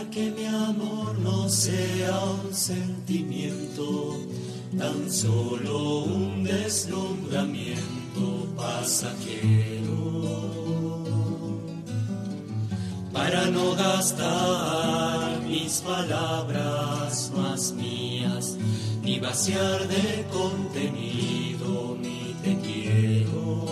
que mi amor no sea un sentimiento, tan solo un deslumbramiento pasajero. Para no gastar mis palabras más mías, ni vaciar de contenido mi te quiero.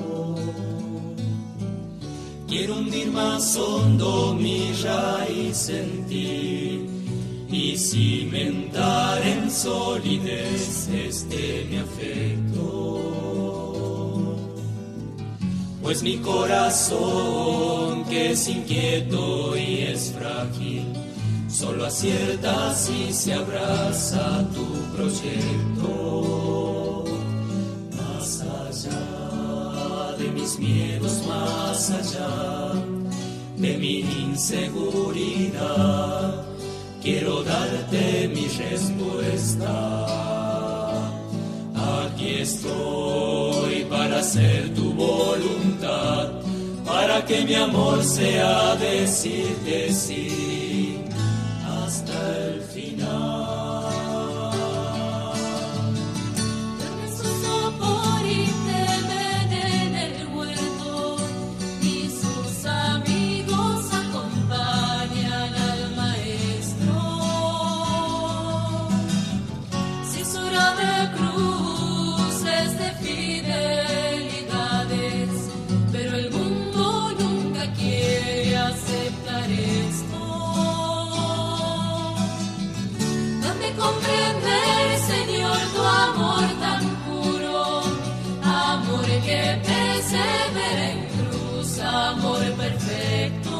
Quiero hundir más hondo mi raíz en ti y cimentar en solidez mi afecto. Pues mi corazón, que es inquieto y es frágil, solo acierta si se abraza tu proyecto. Más allá de mis miedos, más allá de mi inseguridad, quiero darte mi respuesta. Aquí estoy para hacer tu voluntad, para que mi amor sea decirte sí hasta el final. Dame su sopor y temen en el huerto, y sus amigos acompañan al maestro. Cisura de cruces, de fidelidades, pero el mundo nunca quiere aceptar esto. Dame comprender, Señor, tu amor tan puro, amor que persevera en cruz, amor perfecto.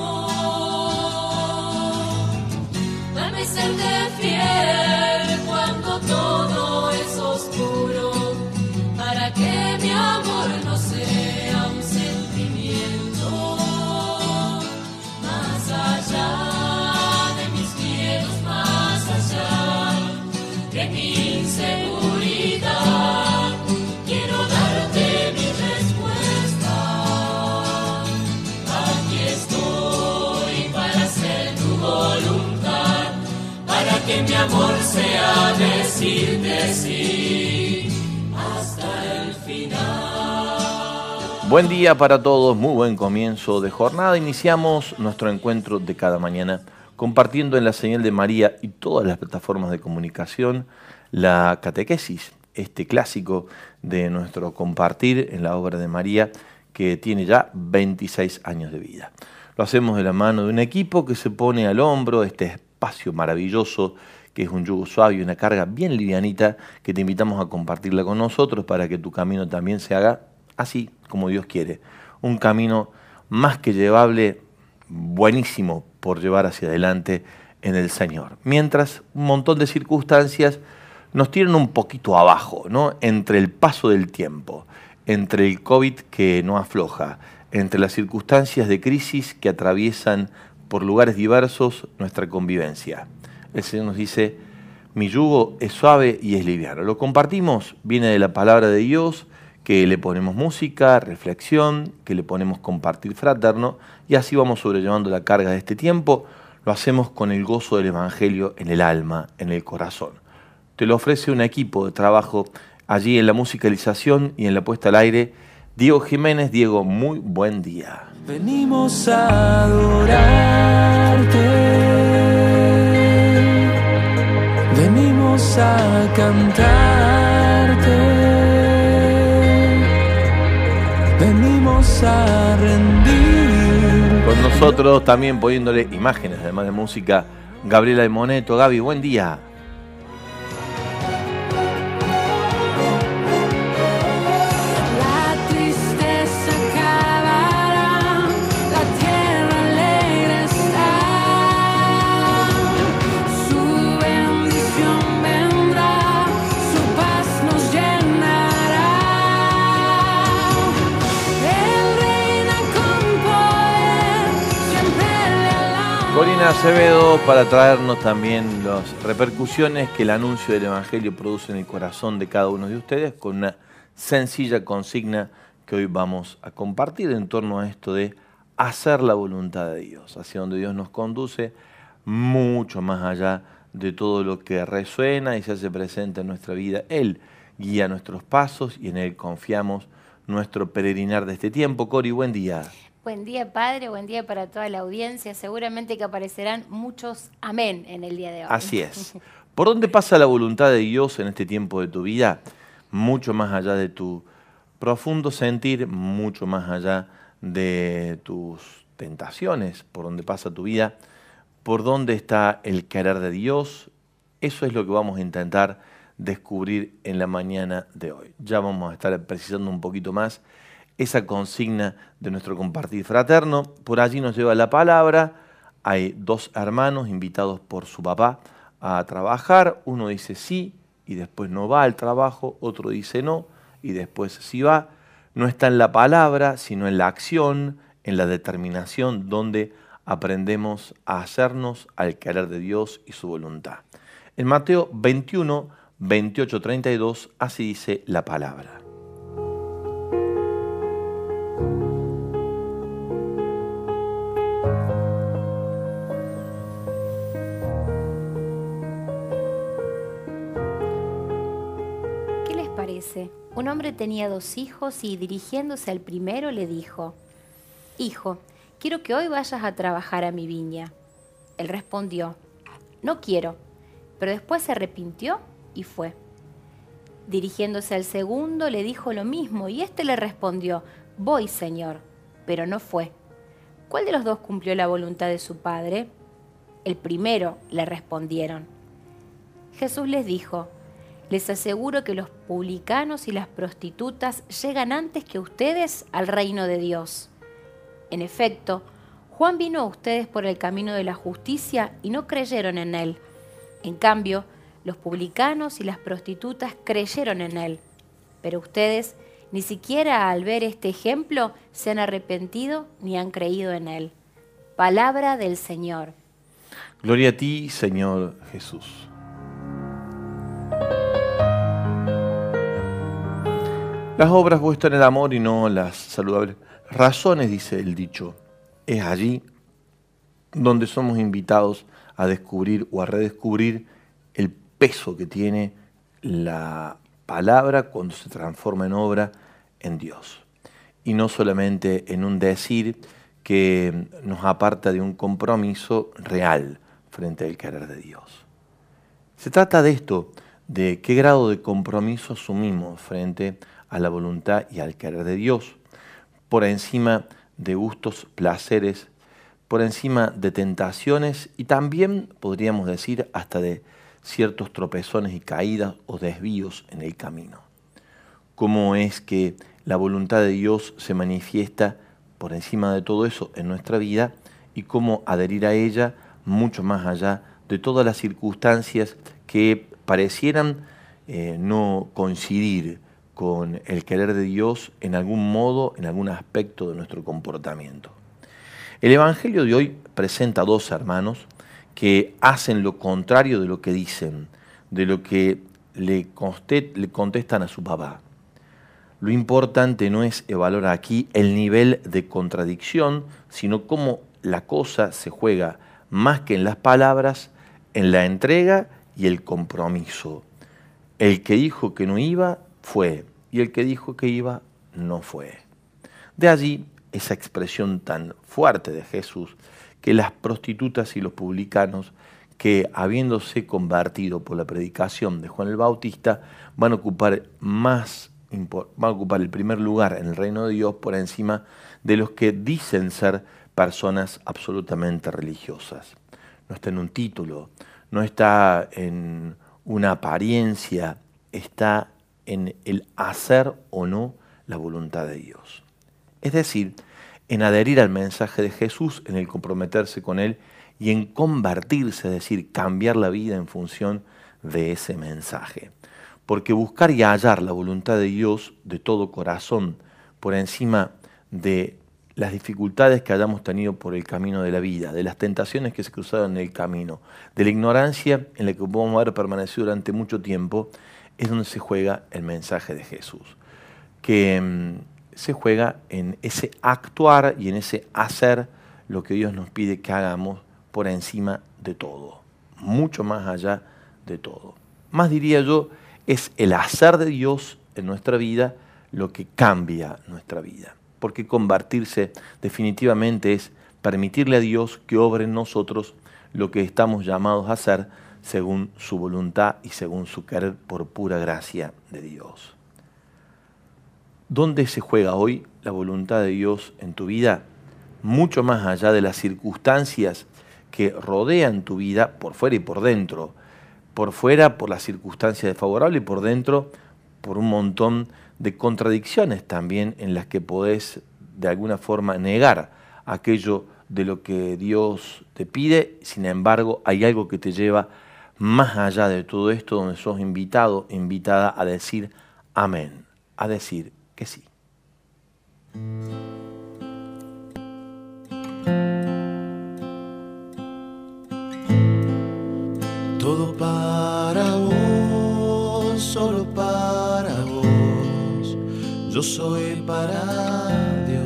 Dame serte fiel cuando todo es oscuro, para que mi amor no sea un sentimiento. Más allá de mis miedos, más allá de mi inseguridad, quiero darte mi respuesta. Aquí estoy para hacer tu voluntad, para que mi amor sea decirte sí hasta el final. Buen día para todos, muy buen comienzo de jornada. Iniciamos nuestro encuentro de cada mañana compartiendo en la señal de María y todas las plataformas de comunicación la catequesis, este clásico de nuestro compartir en la obra de María que tiene ya 26 años de vida. Lo hacemos de la mano de un equipo que se pone al hombro este espacio maravilloso que es un yugo suave y una carga bien livianita que te invitamos a compartirla con nosotros para que tu camino también se haga así como Dios quiere. Un camino más que llevable, buenísimo por llevar hacia adelante en el Señor. Mientras un montón de circunstancias nos tiran un poquito abajo, ¿no? Entre el paso del tiempo, entre el COVID que no afloja, entre las circunstancias de crisis que atraviesan por lugares diversos nuestra convivencia. El Señor nos dice, mi yugo es suave y es liviano. Lo compartimos, viene de la palabra de Dios, que le ponemos música, reflexión, que le ponemos compartir fraterno, y así vamos sobrellevando la carga de este tiempo. Lo hacemos con el gozo del Evangelio en el alma, en el corazón. Te lo ofrece un equipo de trabajo allí en la musicalización y en la puesta al aire. Diego Jiménez. Diego, muy buen día. Venimos a adorarte, venimos a cantarte, venimos a rendir. Con nosotros también poniéndole imágenes, además de música, Gabriela de Moneto. Gaby, buen día. Corina Acevedo para traernos también las repercusiones que el anuncio del Evangelio produce en el corazón de cada uno de ustedes con una sencilla consigna que hoy vamos a compartir en torno a esto de hacer la voluntad de Dios, hacia donde Dios nos conduce. mucho más allá de todo lo que resuena y se hace presente en nuestra vida. Él guía nuestros pasos y en Él confiamos nuestro peregrinar de este tiempo. Cori, buen día. Buen día, Padre, buen día para toda la audiencia. Seguramente que aparecerán muchos amén en el día de hoy. Así es. ¿Por dónde pasa la voluntad de Dios en este tiempo de tu vida? Mucho más allá de tu profundo sentir, mucho más allá de tus tentaciones, por dónde pasa tu vida, por dónde está el querer de Dios. Eso es lo que vamos a intentar descubrir en la mañana de hoy. Ya vamos a estar precisando un poquito más esa consigna de nuestro compartir fraterno. Por allí nos lleva la palabra. Hay dos hermanos invitados por su papá a trabajar. Uno dice sí y después no va al trabajo. Otro dice no y después sí va. No está en la palabra, sino en la acción, en la determinación, donde aprendemos a hacernos al querer de Dios y su voluntad. En Mateo 21, 28, 32, así dice la palabra. ¿Qué les parece? Un hombre tenía 2 hijos y dirigiéndose al primero le dijo: Hijo, quiero que hoy vayas a trabajar a mi viña. Él respondió: No quiero, pero después se arrepintió y fue. Dirigiéndose al segundo le dijo lo mismo y éste le respondió: Voy, Señor, pero no fue. ¿Cuál de los dos cumplió la voluntad de su padre? El primero, le respondieron. Jesús les dijo: Les aseguro que los publicanos y las prostitutas llegan antes que ustedes al reino de Dios. En efecto, Juan vino a ustedes por el camino de la justicia y no creyeron en él. En cambio, los publicanos y las prostitutas creyeron en él. Pero ustedes, ni siquiera al ver este ejemplo, se han arrepentido ni han creído en él. Palabra del Señor. Gloria a ti, Señor Jesús. Las obras muestran el amor y no las saludables razones, dice el dicho. Es allí donde somos invitados a descubrir o a redescubrir el peso que tiene la palabra cuando se transforma en obra en Dios. Y no solamente en un decir que nos aparta de un compromiso real frente al querer de Dios. Se trata de esto, de qué grado de compromiso asumimos frente a la voluntad y al querer de Dios, por encima de gustos, placeres, por encima de tentaciones y también, podríamos decir, hasta de ciertos tropezones y caídas o desvíos en el camino. ¿Cómo es que la voluntad de Dios se manifiesta por encima de todo eso en nuestra vida y cómo adherir a ella mucho más allá de todas las circunstancias que parecieran no coincidir con el querer de Dios en algún modo, en algún aspecto de nuestro comportamiento? El Evangelio de hoy presenta 2 hermanos que hacen lo contrario de lo que dicen, de lo que le contestan a su papá. Lo importante no es evaluar aquí el nivel de contradicción, sino cómo la cosa se juega más que en las palabras, en la entrega y el compromiso. El que dijo que no iba, fue, y el que dijo que iba, no fue. De allí esa expresión tan fuerte de Jesús, que las prostitutas y los publicanos, que habiéndose convertido por la predicación de Juan el Bautista, van a ocupar el primer lugar en el reino de Dios por encima de los que dicen ser personas absolutamente religiosas. No está en un título, no está en una apariencia, está en el hacer o no la voluntad de Dios. Es decir, en adherir al mensaje de Jesús, en el comprometerse con Él y en convertirse, es decir, cambiar la vida en función de ese mensaje. Porque buscar y hallar la voluntad de Dios de todo corazón, por encima de las dificultades que hayamos tenido por el camino de la vida, de las tentaciones que se cruzaron en el camino, de la ignorancia en la que podemos haber permanecido durante mucho tiempo, es donde se juega el mensaje de Jesús. Que se juega en ese actuar y en ese hacer lo que Dios nos pide que hagamos por encima de todo, mucho más allá de todo. Más diría yo, es el hacer de Dios en nuestra vida lo que cambia nuestra vida. Porque convertirse definitivamente es permitirle a Dios que obre en nosotros lo que estamos llamados a hacer según su voluntad y según su querer por pura gracia de Dios. ¿Dónde se juega hoy la voluntad de Dios en tu vida? Mucho más allá de las circunstancias que rodean tu vida por fuera y por dentro. Por fuera por las circunstancias desfavorables y por dentro por un montón de contradicciones también en las que podés de alguna forma negar aquello de lo que Dios te pide. Sin embargo, hay algo que te lleva más allá de todo esto, donde sos invitado, invitada a decir amén, a decir que sí. Todo para vos, solo para vos, yo soy para Dios.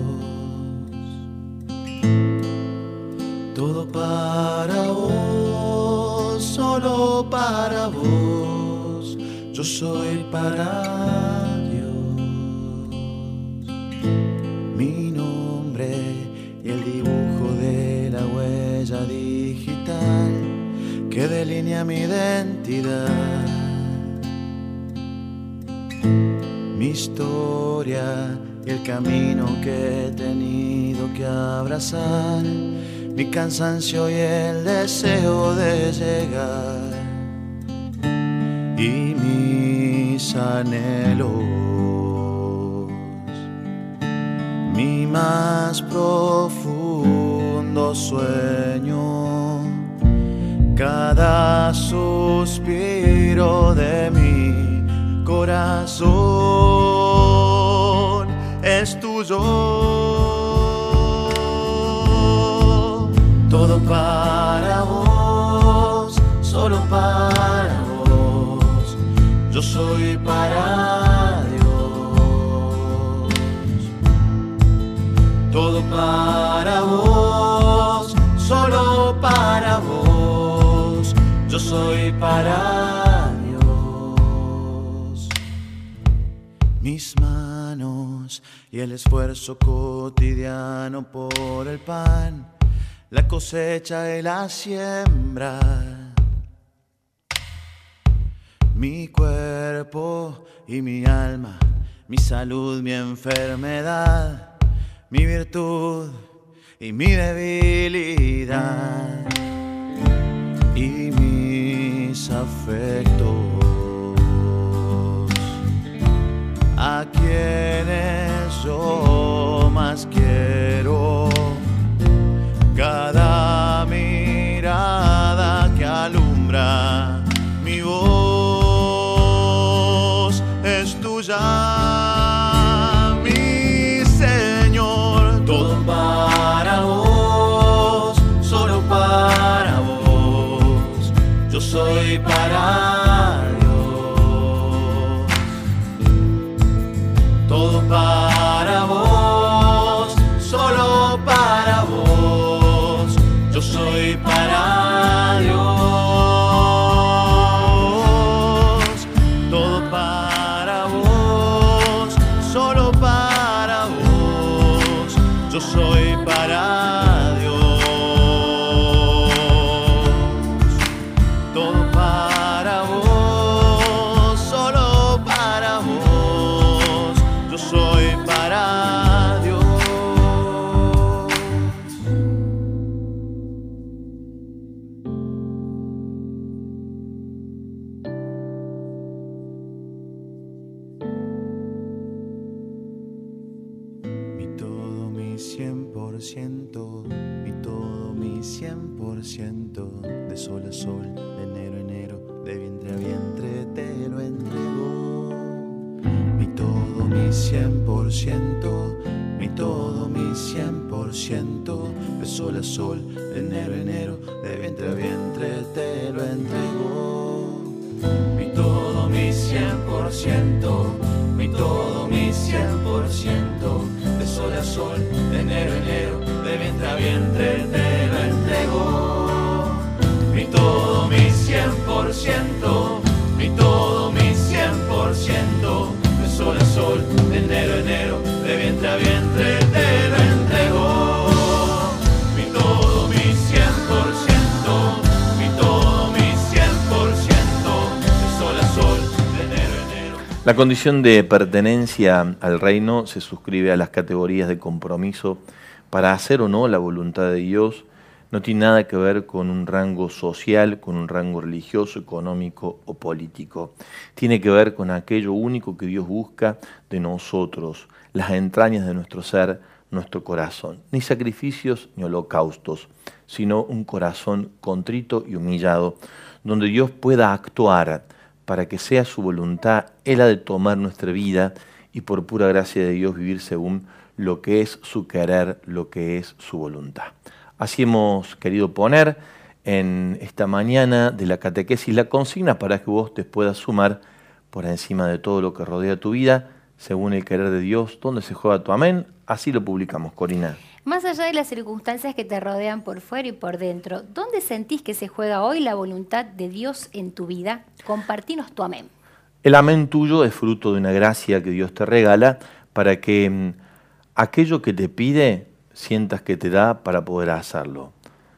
Todo para vos, solo para vos, yo soy para Dios. Mi nombre y el dibujo de la huella digital que delinea mi identidad, mi historia y el camino que he tenido que abrazar, mi cansancio y el deseo de llegar, y mis anhelos, mi más profundo sueño. Cada suspiro de mi corazón es tuyo. Todo para vos, solo para vos, yo soy para Dios. Todo para vos, solo para vos, yo soy para Dios. Mis manos y el esfuerzo cotidiano por el pan, la cosecha y la siembra. Mi cuerpo y mi alma, mi salud, mi enfermedad, mi virtud y mi debilidad, y mis afectos, a quienes yo más quiero. Cada mirada que alumbra mi voz es tuya, mi Señor. Todo para vos, solo para vos, yo soy para Dios. Todo para vos, solo para vos, yo soy para Dios. Todo para vos, solo para vos, yo soy para Dios. Todo para vos, solo para vos, yo soy para Dios. Mi todo, mi 100%, mi todo, mi 100%, de sol a sol, de enero a enero, de vientre a vientre te lo entrego. Mi todo, mi 100%, mi todo, mi 100%, de sol a sol, de enero a enero, de vientre a vientre te lo entrego. Mi todo, mi 100%, mi todo, mi 100%, de sol a sol, de enero a enero, de vientre a vientre te lo entrego. sol, de enero a enero, de vientre a vientre te lo entrego. Mi todo, mi 100%, mi todo, mi 100%, de sol a sol, de enero a enero. La condición de pertenencia al reino se suscribe a las categorías de compromiso para hacer o no la voluntad de Dios. No tiene nada que ver con un rango social, con un rango religioso, económico o político. Tiene que ver con aquello único que Dios busca de nosotros, las entrañas de nuestro ser, nuestro corazón. Ni sacrificios ni holocaustos, sino un corazón contrito y humillado, donde Dios pueda actuar para que sea su voluntad. Él ha de tomar nuestra vida y por pura gracia de Dios vivir según lo que es su querer, lo que es su voluntad. Así hemos querido poner en esta mañana de la catequesis la consigna para que vos te puedas sumar por encima de todo lo que rodea tu vida, según el querer de Dios. ¿Dónde se juega tu amén? Así lo publicamos, Corina. Más allá de las circunstancias que te rodean por fuera y por dentro, ¿dónde sentís que se juega hoy la voluntad de Dios en tu vida? Compartinos tu amén. El amén tuyo es fruto de una gracia que Dios te regala para que aquello que te pide sientas que te da para poder hacerlo.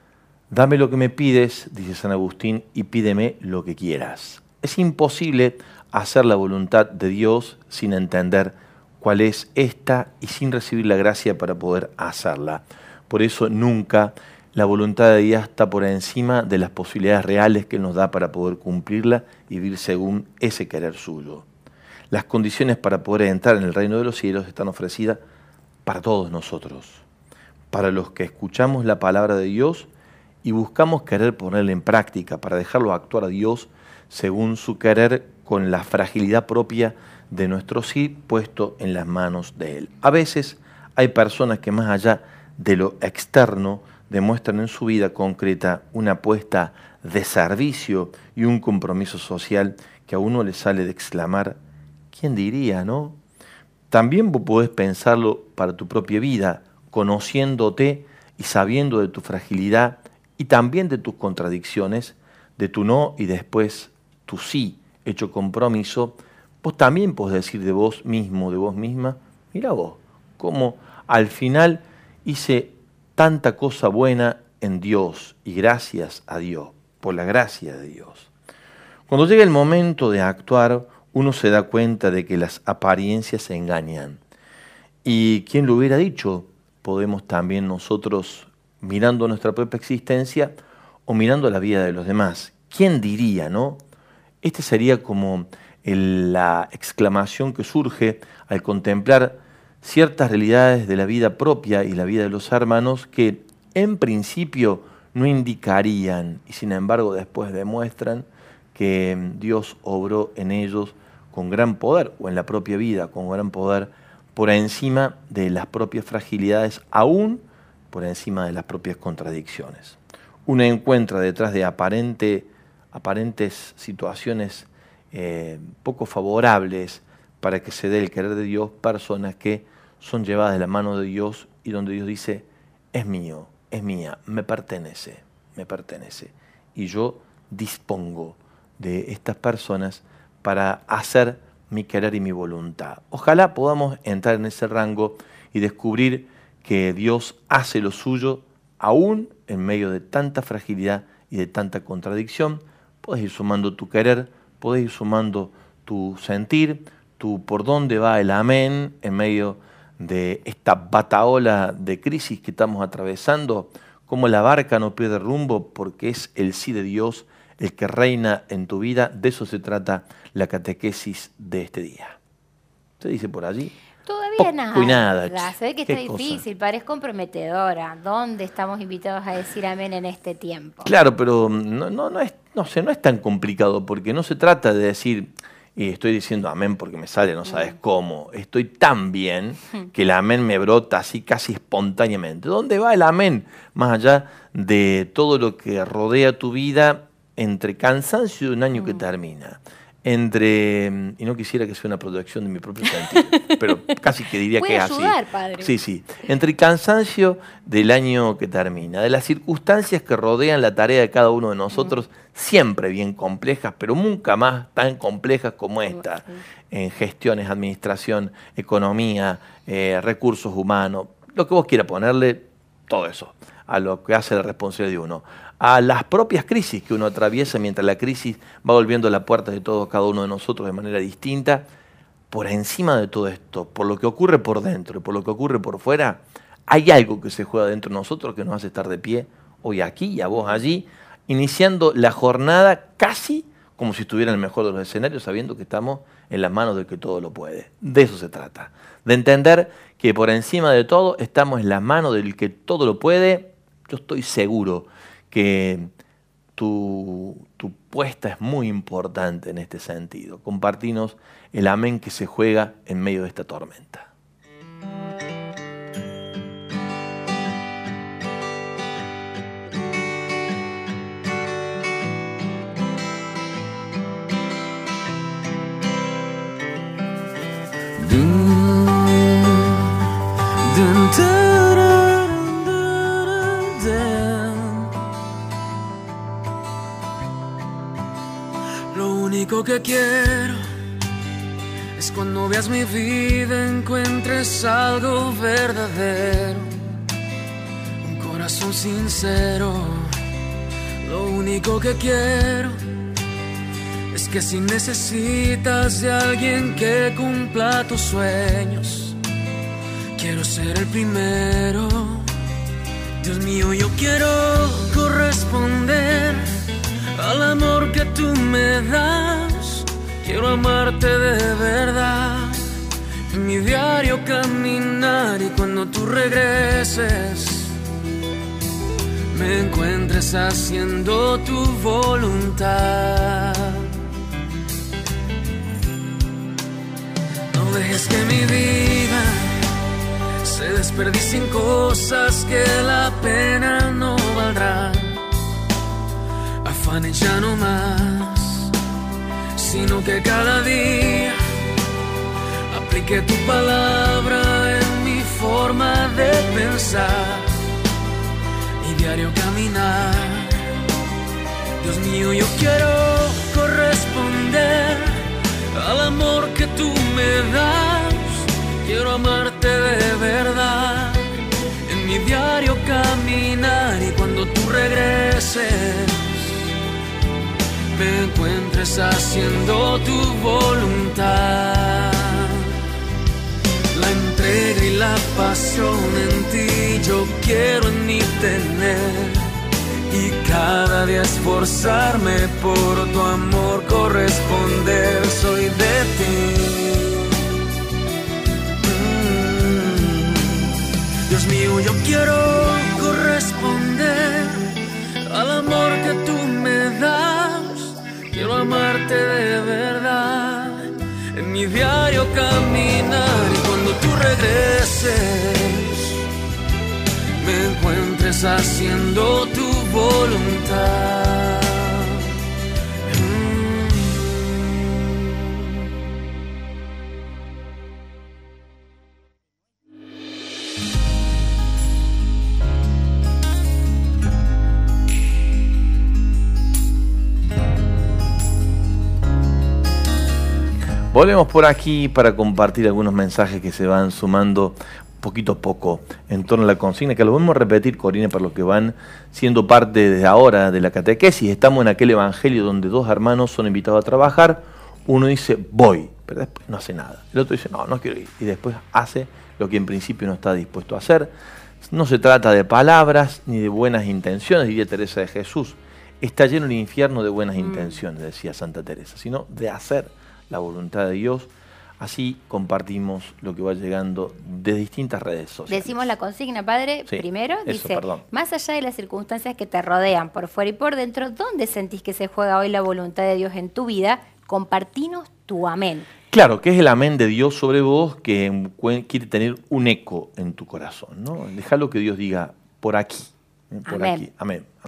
Dame lo que me pides, dice San Agustín, y pídeme lo que quieras. Es imposible hacer la voluntad de Dios sin entender cuál es esta y sin recibir la gracia para poder hacerla. Por eso nunca la voluntad de Dios está por encima de las posibilidades reales que Él nos da para poder cumplirla y vivir según ese querer suyo. Las condiciones para poder entrar en el reino de los cielos están ofrecidas para todos nosotros, para los que escuchamos la palabra de Dios y buscamos querer ponerla en práctica para dejarlo actuar a Dios según su querer con la fragilidad propia de nuestro sí puesto en las manos de Él. A veces hay personas que más allá de lo externo demuestran en su vida concreta una apuesta de servicio y un compromiso social que a uno le sale de exclamar, ¿quién diría, no? También vos podés pensarlo para tu propia vida, conociéndote y sabiendo de tu fragilidad y también de tus contradicciones, de tu no y después tu sí hecho compromiso. Vos también podés decir de vos mismo, de vos misma, mira vos, cómo al final hice tanta cosa buena en Dios y gracias a Dios, por la gracia de Dios. Cuando llega el momento de actuar, uno se da cuenta de que las apariencias se engañan. Y quién lo hubiera dicho, podemos también nosotros, mirando nuestra propia existencia o mirando la vida de los demás. ¿Quién diría, no? Este sería como la exclamación que surge al contemplar ciertas realidades de la vida propia y la vida de los hermanos que en principio no indicarían y sin embargo después demuestran que Dios obró en ellos con gran poder o en la propia vida con gran poder por encima de las propias fragilidades, aún por encima de las propias contradicciones. Uno encuentra detrás de aparentes situaciones poco favorables para que se dé el querer de Dios, personas que son llevadas de la mano de Dios y donde Dios dice, es mío, es mía, me pertenece. Y yo dispongo de estas personas para hacer mi querer y mi voluntad. Ojalá podamos entrar en ese rango y descubrir que Dios hace lo suyo aún en medio de tanta fragilidad y de tanta contradicción. Podés ir sumando tu querer, podés ir sumando tu sentir, tu por dónde va el amén en medio de esta bataola de crisis que estamos atravesando, cómo la barca no pierde rumbo porque es el sí de Dios el que reina en tu vida. De eso se trata la catequesis de este día. ¿Se dice por allí? Todavía Poco nada. y nada. Se ve que ¿Qué está cosa? difícil, parece comprometedora. ¿Dónde estamos invitados a decir amén en este tiempo? Claro, pero no es tan complicado porque no se trata de decir, estoy diciendo amén porque me sale, no sabes cómo. Estoy tan bien que el amén me brota así casi espontáneamente. ¿Dónde va el amén? Más allá de todo lo que rodea tu vida entre cansancio de un año que termina, entre, y no quisiera que sea una proyección de mi propio sentido, pero casi que diría que es así. Puede ayudar, padre. Sí, sí. Entre el cansancio del año que termina, de las circunstancias que rodean la tarea de cada uno de nosotros, siempre bien complejas, pero nunca más tan complejas como esta, en gestiones, administración, economía, recursos humanos, lo que vos quieras ponerle, todo eso, a lo que hace la responsabilidad de uno. A las propias crisis que uno atraviesa mientras la crisis va volviendo a la puerta de todos, cada uno de nosotros de manera distinta. Por encima de todo esto, por lo que ocurre por dentro y por lo que ocurre por fuera, hay algo que se juega dentro de nosotros que nos hace estar de pie hoy aquí y a vos allí, iniciando la jornada casi como si estuviera en el mejor de los escenarios, sabiendo que estamos en las manos del que todo lo puede. De eso se trata, de entender que por encima de todo estamos en las manos del que todo lo puede. Yo estoy seguro que tu puesta es muy importante en este sentido. Compartinos el amén que se juega en medio de esta tormenta. Lo único que quiero es cuando veas mi vida encuentres algo verdadero, un corazón sincero. Lo único que quiero es que si necesitas de alguien que cumpla tus sueños, quiero ser el primero. Dios mío, yo quiero corresponder al amor que tú me das. Quiero amarte de verdad, en mi diario caminar, y cuando tú regreses me encuentres haciendo tu voluntad. No dejes que mi vida se desperdicie en cosas que la pena no valdrá. Afanes ya no más, sino que cada día aplique tu palabra en mi forma de pensar y diario caminar. Dios mío, yo quiero corresponder al amor que tú me das. Quiero amarte de verdad, en mi diario caminar, y cuando tú regreses me encuentres haciendo tu voluntad. La entrega y la pasión en ti yo quiero en mí tener, y cada día esforzarme por tu amor corresponder. Soy de ti. Dios mío, yo quiero corresponder al amor que tú me das. Quiero amarte de verdad, en mi diario caminar, y cuando tú regreses me encuentres haciendo tu voluntad. Volvemos por aquí para compartir algunos mensajes que se van sumando poquito a poco en torno a la consigna, que lo vamos a repetir, Corina, para los que van siendo parte desde ahora de la catequesis. Estamos en aquel evangelio donde dos hermanos son invitados a trabajar. Uno dice, voy, pero después no hace nada. El otro dice, no quiero ir. Y después hace lo que en principio no está dispuesto a hacer. No se trata de palabras ni de buenas intenciones, diría Teresa de Jesús. Está lleno el infierno de buenas intenciones, decía Santa Teresa, sino de hacer la voluntad de Dios. Así compartimos lo que va llegando de distintas redes sociales. Decimos la consigna, padre. Sí, Primero eso, dice, perdón. más allá de las circunstancias que te rodean por fuera y por dentro, ¿dónde sentís que se juega hoy la voluntad de Dios en tu vida? Compartinos tu amén. Claro, que es el amén de Dios sobre vos, que quiere tener un eco en tu corazón, ¿no? Dejalo que Dios diga por aquí, por Amén. aquí. Amén, amén.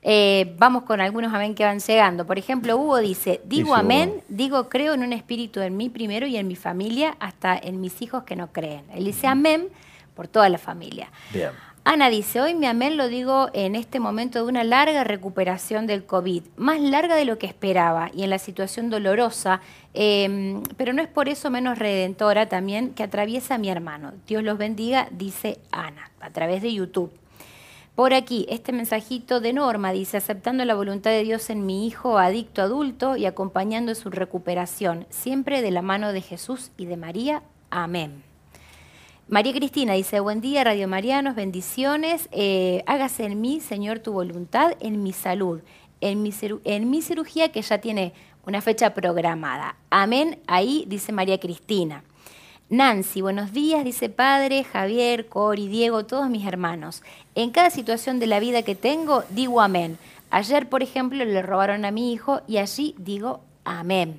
Vamos con algunos amén que van llegando. Por ejemplo, Hugo dice, digo Dice amén, Hugo. digo creo en un espíritu en mí primero y en mi familia, hasta en mis hijos que no creen. Él dice amén por toda la familia. Bien. Ana dice, hoy mi amén lo digo en este momento de una larga recuperación del COVID, más larga de lo que esperaba y en la situación dolorosa, pero no es por eso menos redentora también que atraviesa mi hermano. Dios los bendiga, dice Ana, a través de YouTube. Por aquí, este mensajito de Norma dice, aceptando la voluntad de Dios en mi hijo adicto adulto y acompañando su recuperación, siempre de la mano de Jesús y de María. Amén. María Cristina dice, buen día, Radio Marianos, bendiciones. Hágase en mí, Señor, tu voluntad, en mi salud, en mi cirugía que ya tiene una fecha programada. Amén, ahí dice María Cristina. Nancy, buenos días, dice Padre, Javier, Cori, Diego, todos mis hermanos. En cada situación de la vida que tengo, digo amén. Ayer, por ejemplo, le robaron a mi hijo y allí digo amén.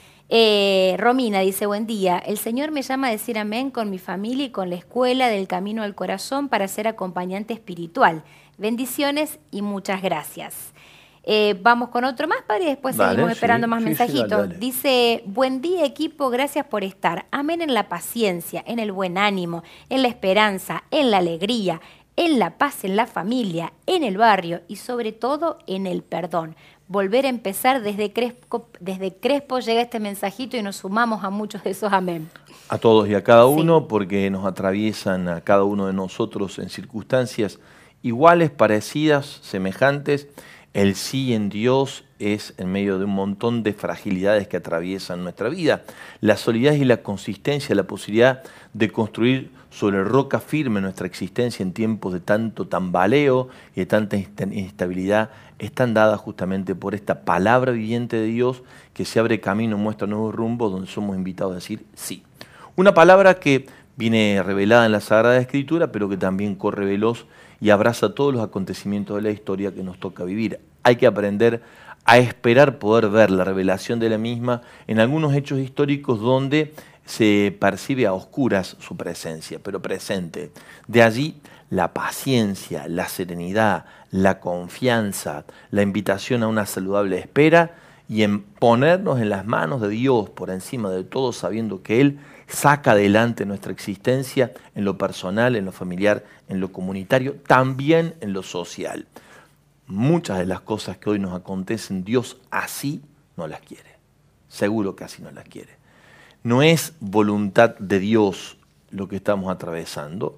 Romina dice, buen día, el Señor me llama a decir amén con mi familia y con la escuela del Camino al Corazón para ser acompañante espiritual. Bendiciones y muchas gracias. Vamos con otro más, Padre, y después Dale, seguimos esperando sí, más sí, mensajitos. dale. Dice, buen día equipo, gracias por estar. Amén en la paciencia, en el buen ánimo, en la esperanza, en la alegría, en la paz en la familia, en el barrio y sobre todo en el perdón. Volver a empezar desde Crespo llega este mensajito y nos sumamos a muchos de esos amén. A todos y a cada Sí. uno, porque nos atraviesan a cada uno de nosotros en circunstancias iguales, parecidas, semejantes. El sí en Dios es en medio de un montón de fragilidades que atraviesan nuestra vida. La solidez y la consistencia, la posibilidad de construir sobre roca firme nuestra existencia en tiempos de tanto tambaleo y de tanta inestabilidad, están dadas justamente por esta palabra viviente de Dios que se abre camino, muestra nuevos rumbos, donde somos invitados a decir sí. Una palabra que viene revelada en la Sagrada Escritura, pero que también corre veloz y abraza todos los acontecimientos de la historia que nos toca vivir. Hay que aprender a esperar poder ver la revelación de la misma en algunos hechos históricos donde se percibe a oscuras su presencia, pero presente. De allí la paciencia, la serenidad, la confianza, la invitación a una saludable espera y en ponernos en las manos de Dios por encima de todo, sabiendo que Él saca adelante nuestra existencia en lo personal, en lo familiar, en lo comunitario, también en lo social. Muchas de las cosas que hoy nos acontecen, Dios así no las quiere. Seguro que así no las quiere. No es voluntad de Dios lo que estamos atravesando.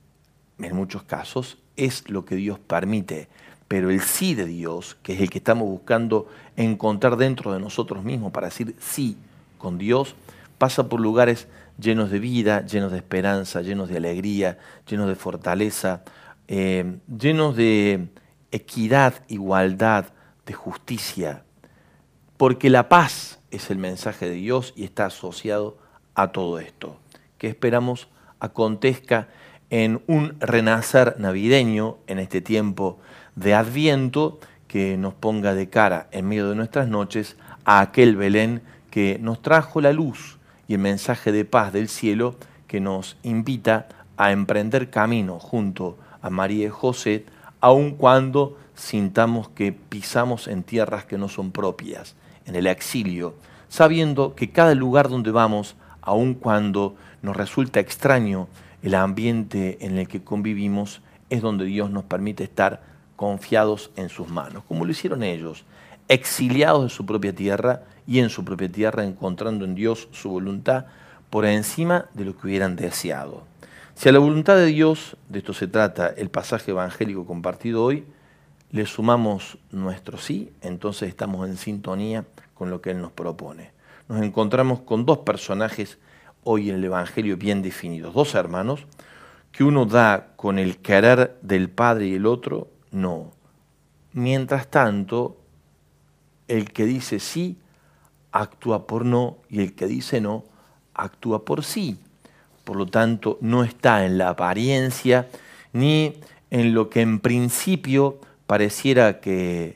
En muchos casos es lo que Dios permite. Pero el sí de Dios, que es el que estamos buscando encontrar dentro de nosotros mismos para decir sí con Dios, pasa por lugares llenos de vida, llenos de esperanza, llenos de alegría, llenos de fortaleza, llenos de equidad, igualdad, de justicia. Porque la paz es el mensaje de Dios y está asociado a todo esto, que esperamos acontezca en un renacer navideño en este tiempo de Adviento, que nos ponga de cara en medio de nuestras noches a aquel Belén que nos trajo la luz y el mensaje de paz del cielo que nos invita a emprender camino junto a María y José, aun cuando sintamos que pisamos en tierras que no son propias, en el exilio, sabiendo que cada lugar donde vamos, aun cuando nos resulta extraño el ambiente en el que convivimos, es donde Dios nos permite estar confiados en sus manos, como lo hicieron ellos, exiliados de su propia tierra y en su propia tierra encontrando en Dios su voluntad por encima de lo que hubieran deseado. Si a la voluntad de Dios, de esto se trata el pasaje evangélico compartido hoy, le sumamos nuestro sí, entonces estamos en sintonía con lo que Él nos propone. Nos encontramos con dos personajes hoy en el Evangelio bien definidos, dos hermanos, que uno da con el querer del Padre y el otro no. Mientras tanto, el que dice sí, actúa por no, y el que dice no, actúa por sí. Por lo tanto, no está en la apariencia, ni en lo que en principio pareciera que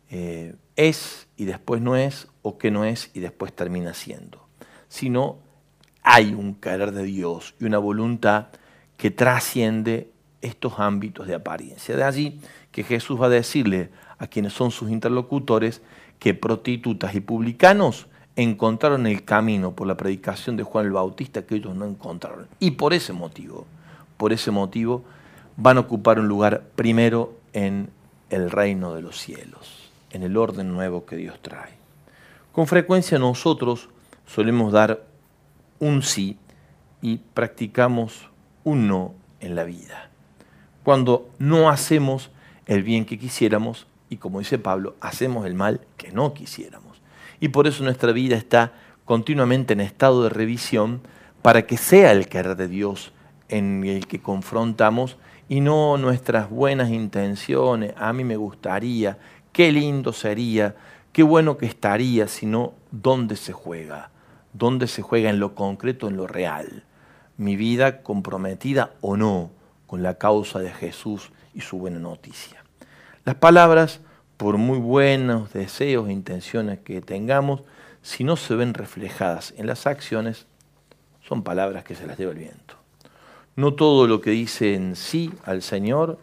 es y después no es, o que no es y después termina siendo. Sino hay un querer de Dios y una voluntad que trasciende estos ámbitos de apariencia. De allí que Jesús va a decirle a quienes son sus interlocutores que prostitutas y publicanos encontraron el camino por la predicación de Juan el Bautista que ellos no encontraron. Y por ese motivo, van a ocupar un lugar primero en el reino de los cielos, en el orden nuevo que Dios trae. Con frecuencia nosotros solemos dar un sí y practicamos un no en la vida. Cuando no hacemos el bien que quisiéramos y, como dice Pablo, hacemos el mal que no quisiéramos. Y por eso nuestra vida está continuamente en estado de revisión para que sea el querer de Dios en el que confrontamos y no nuestras buenas intenciones, a mí me gustaría, qué lindo sería, qué bueno que estaría, sino dónde se juega en lo concreto, en lo real. Mi vida comprometida o no con la causa de Jesús y su buena noticia. Las palabras, por muy buenos deseos e intenciones que tengamos, si no se ven reflejadas en las acciones, son palabras que se las lleva el viento. No todo lo que dicen sí al Señor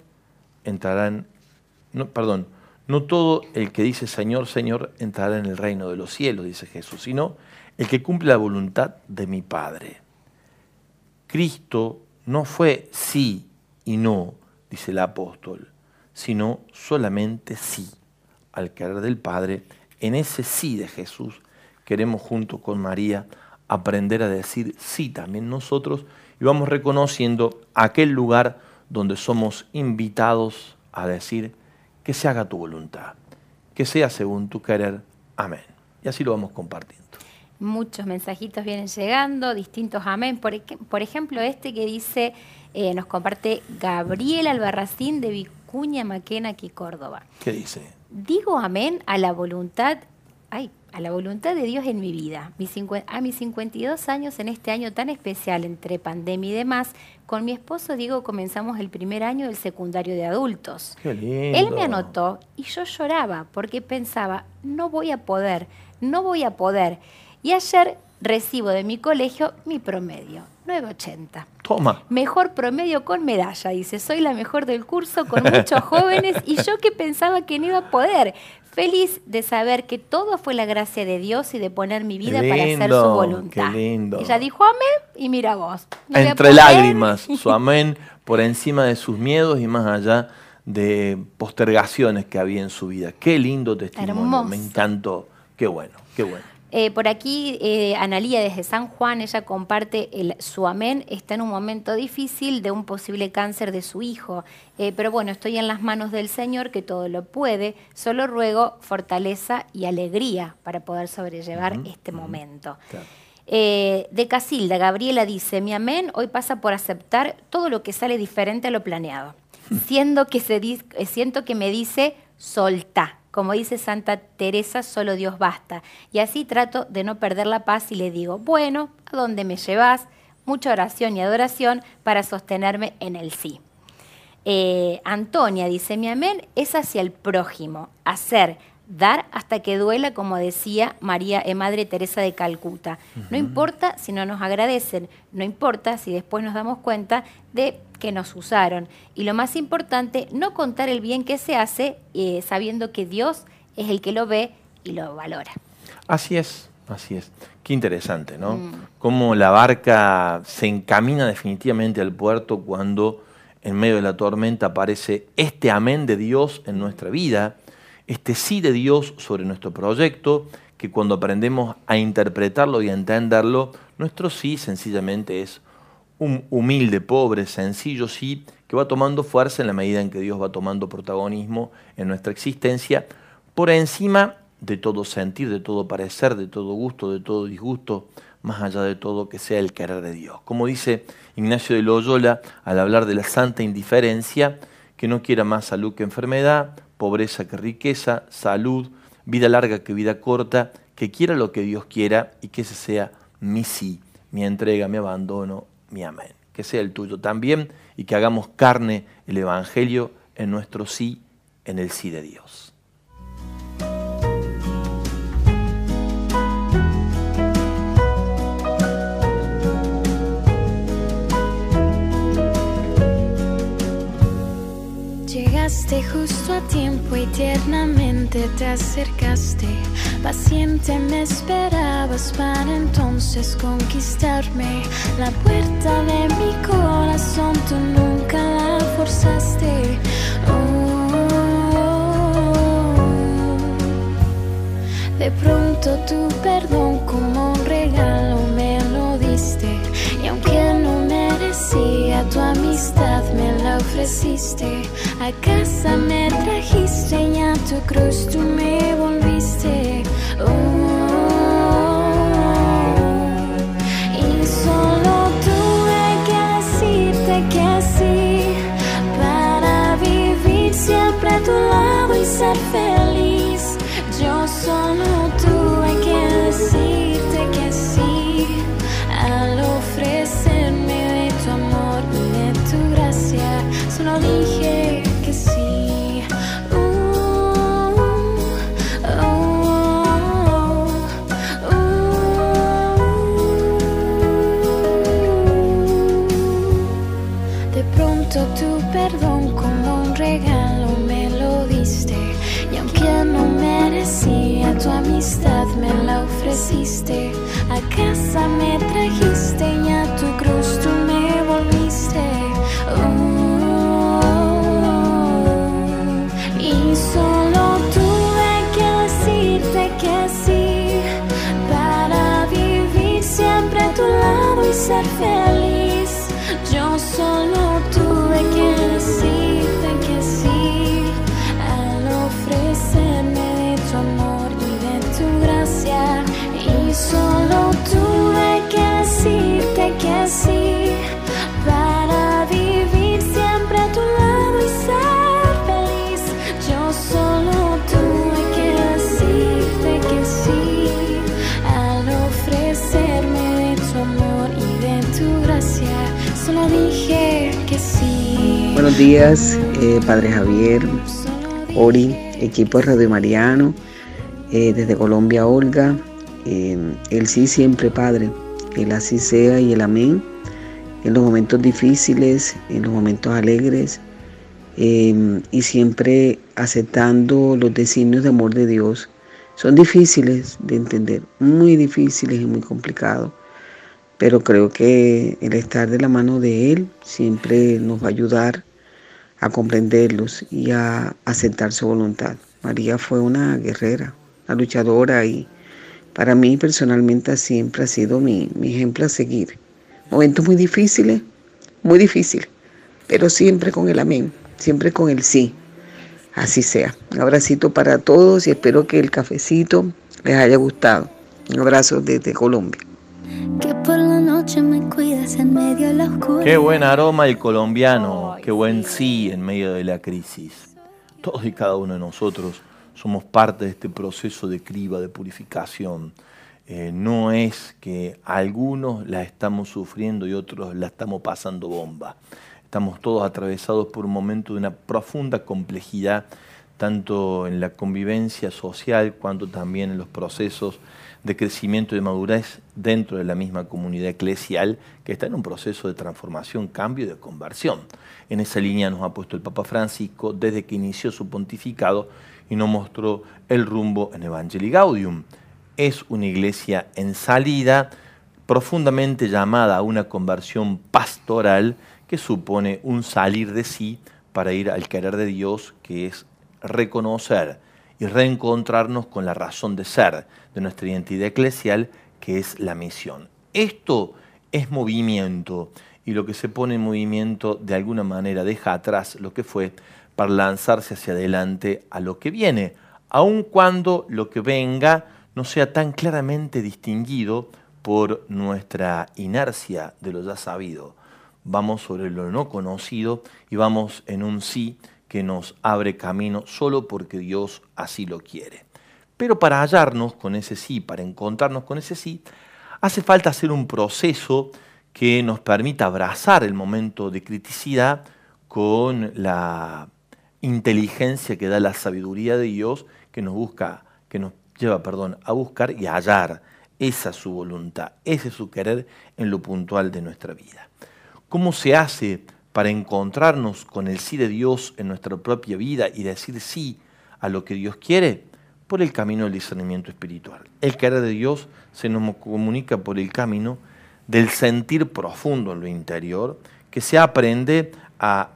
no todo el que dice Señor, Señor entrará en el reino de los cielos, dice Jesús, sino el que cumple la voluntad de mi Padre. Cristo no fue sí y no, dice el apóstol, sino solamente sí al querer del Padre. En ese sí de Jesús queremos junto con María aprender a decir sí también nosotros y vamos reconociendo aquel lugar donde somos invitados a decir que se haga tu voluntad, que sea según tu querer. Amén. Y así lo vamos compartiendo. Muchos mensajitos vienen llegando, distintos amén. Por ejemplo, este que dice, nos comparte Gabriel Albarracín de Vicuña Maquena, aquí Córdoba. ¿Qué dice? Digo amén a la voluntad de Dios en mi vida. A mis 52 años, en este año tan especial entre pandemia y demás, con mi esposo Diego comenzamos el primer año del secundario de adultos. Qué lindo. Él me anotó y yo lloraba porque pensaba, no voy a poder. Y ayer recibo de mi colegio mi promedio, 9.80. Toma. Mejor promedio con medalla, dice. Soy la mejor del curso con muchos jóvenes y yo que pensaba que no iba a poder. Feliz de saber que todo fue la gracia de Dios y de poner mi vida para hacer su voluntad. Qué lindo. Ella dijo amén y mira vos. No entre lágrimas, su amén por encima de sus miedos y más allá de postergaciones que había en su vida. Qué lindo testimonio, hermoso. Me encantó. Qué bueno, qué bueno. Por aquí, Analía desde San Juan, ella comparte su amén, está en un momento difícil de un posible cáncer de su hijo, pero bueno, estoy en las manos del Señor que todo lo puede, solo ruego fortaleza y alegría para poder sobrellevar este momento. Claro. De Casilda, Gabriela dice, mi amén hoy pasa por aceptar todo lo que sale diferente a lo planeado, siento que me dice, soltá. Como dice Santa Teresa, solo Dios basta. Y así trato de no perder la paz y le digo, bueno, ¿a dónde me llevas? Mucha oración y adoración para sostenerme en el sí. Antonia dice, mi amén es hacia el prójimo, hacer, dar hasta que duela, como decía Madre Teresa de Calcuta. No importa si no nos agradecen, no importa si después nos damos cuenta de que nos usaron. Y lo más importante, no contar el bien que se hace sabiendo que Dios es el que lo ve y lo valora. Así es, así es. Qué interesante, ¿no? Cómo la barca se encamina definitivamente al puerto cuando en medio de la tormenta aparece este amén de Dios en nuestra vida, este sí de Dios sobre nuestro proyecto, que cuando aprendemos a interpretarlo y a entenderlo, nuestro sí sencillamente es un humilde, pobre, sencillo sí, que va tomando fuerza en la medida en que Dios va tomando protagonismo en nuestra existencia, por encima de todo sentir, de todo parecer, de todo gusto, de todo disgusto, más allá de todo que sea el querer de Dios. Como dice Ignacio de Loyola al hablar de la santa indiferencia, que no quiera más salud que enfermedad, pobreza que riqueza, salud, vida larga que vida corta, que quiera lo que Dios quiera y que ese sea mi sí, mi entrega, mi abandono, mi amén. Que sea el tuyo también y que hagamos carne el Evangelio en nuestro sí, en el sí de Dios. Llegas Llegaste justo a tiempo y tiernamente te acercaste. Paciente me esperabas para entonces conquistarme. La puerta de mi corazón tú nunca la forzaste. De pronto tu perdón como un regalo me lo diste. Y aunque no merecía tu amistad me la ofreciste. A casa me trajiste y a tu cruz tú me volviste. Y solo tuve que decirte que sí, para vivir siempre a tu lado y ser feliz. Yo solo tuve que decirte que sí, al ofrecerme de tu amor y de tu gracia. Solo dije que sí. De pronto tu perdón como un regalo me lo diste. Y aunque no merecía tu amistad me la ofreciste. A casa me trajiste y a tu cruz tú me volviste. Y solo tuve que decirte que sí, para vivir siempre a tu lado y ser feliz. Yo solo tuve que decirte que sí, al ofrecerme de tu amor y de tu gracia. Y solo tuve que decirte que sí, para vivir siempre a tu lado y ser feliz. Yo solo tuve que decirte que sí, al ofrecerme de tu amor y de tu gracia. Solo dije que sí. Buenos días, Padre Javier, Ori, equipo de Radio Mariano, desde Colombia, Olga. El sí siempre, Padre, el así sea y el amén, en los momentos difíciles, en los momentos alegres, y siempre aceptando los designios de amor de Dios. Son difíciles de entender, muy difíciles y muy complicados, pero creo que el estar de la mano de Él siempre nos va a ayudar a comprenderlos y a aceptar su voluntad. María fue una guerrera, una luchadora, y para mí personalmente siempre ha sido mi ejemplo a seguir. Momentos muy difíciles, pero siempre con el amén, siempre con el sí. Así sea. Un abracito para todos y espero que el cafecito les haya gustado. Un abrazo desde Colombia. Que por la noche me cuidas en medio de la oscuridad. Qué buen aroma el colombiano, qué buen sí en medio de la crisis. Todos y cada uno de nosotros somos parte de este proceso de criba, de purificación. No es que algunos la estamos sufriendo y otros la estamos pasando bomba. Estamos todos atravesados por un momento de una profunda complejidad, tanto en la convivencia social, cuanto también en los procesos de crecimiento y de madurez dentro de la misma comunidad eclesial, que está en un proceso de transformación, cambio y de conversión. En esa línea nos ha puesto el Papa Francisco desde que inició su pontificado y nos mostró el rumbo en Evangelii Gaudium. Es una iglesia en salida, profundamente llamada a una conversión pastoral que supone un salir de sí para ir al querer de Dios, que es reconocer y reencontrarnos con la razón de ser de nuestra identidad eclesial, que es la misión. Esto es movimiento, y lo que se pone en movimiento de alguna manera deja atrás lo que fue para lanzarse hacia adelante a lo que viene, aun cuando lo que venga no sea tan claramente distinguido por nuestra inercia de lo ya sabido. Vamos sobre lo no conocido y vamos en un sí que nos abre camino solo porque Dios así lo quiere. Pero para hallarnos con ese sí, para encontrarnos con ese sí, hace falta hacer un proceso que nos permita abrazar el momento de criticidad con la inteligencia que da la sabiduría de Dios, que nos lleva a buscar y a hallar esa su voluntad, ese su querer en lo puntual de nuestra vida. ¿Cómo se hace para encontrarnos con el sí de Dios en nuestra propia vida y decir sí a lo que Dios quiere? Por el camino del discernimiento espiritual. El querer de Dios se nos comunica por el camino del sentir profundo en lo interior, que se aprende a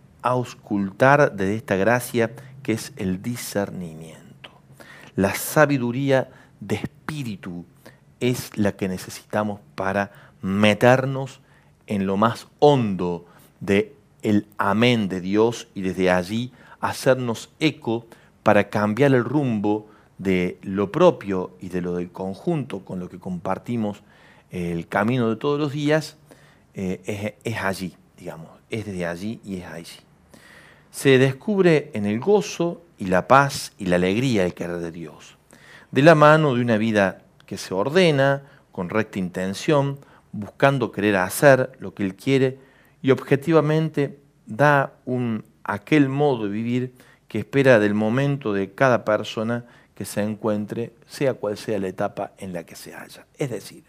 auscultar de esta gracia que es el discernimiento. La sabiduría de espíritu es la que necesitamos para meternos en lo más hondo del amén de Dios y desde allí hacernos eco para cambiar el rumbo de lo propio y de lo del conjunto con lo que compartimos el camino de todos los días. Es allí, digamos, es desde allí y es allí. Se descubre en el gozo y la paz y la alegría el querer de Dios, de la mano de una vida que se ordena con recta intención, buscando querer hacer lo que Él quiere y objetivamente da aquel modo de vivir que espera del momento de cada persona que se encuentre, sea cual sea la etapa en la que se halla. Es decir,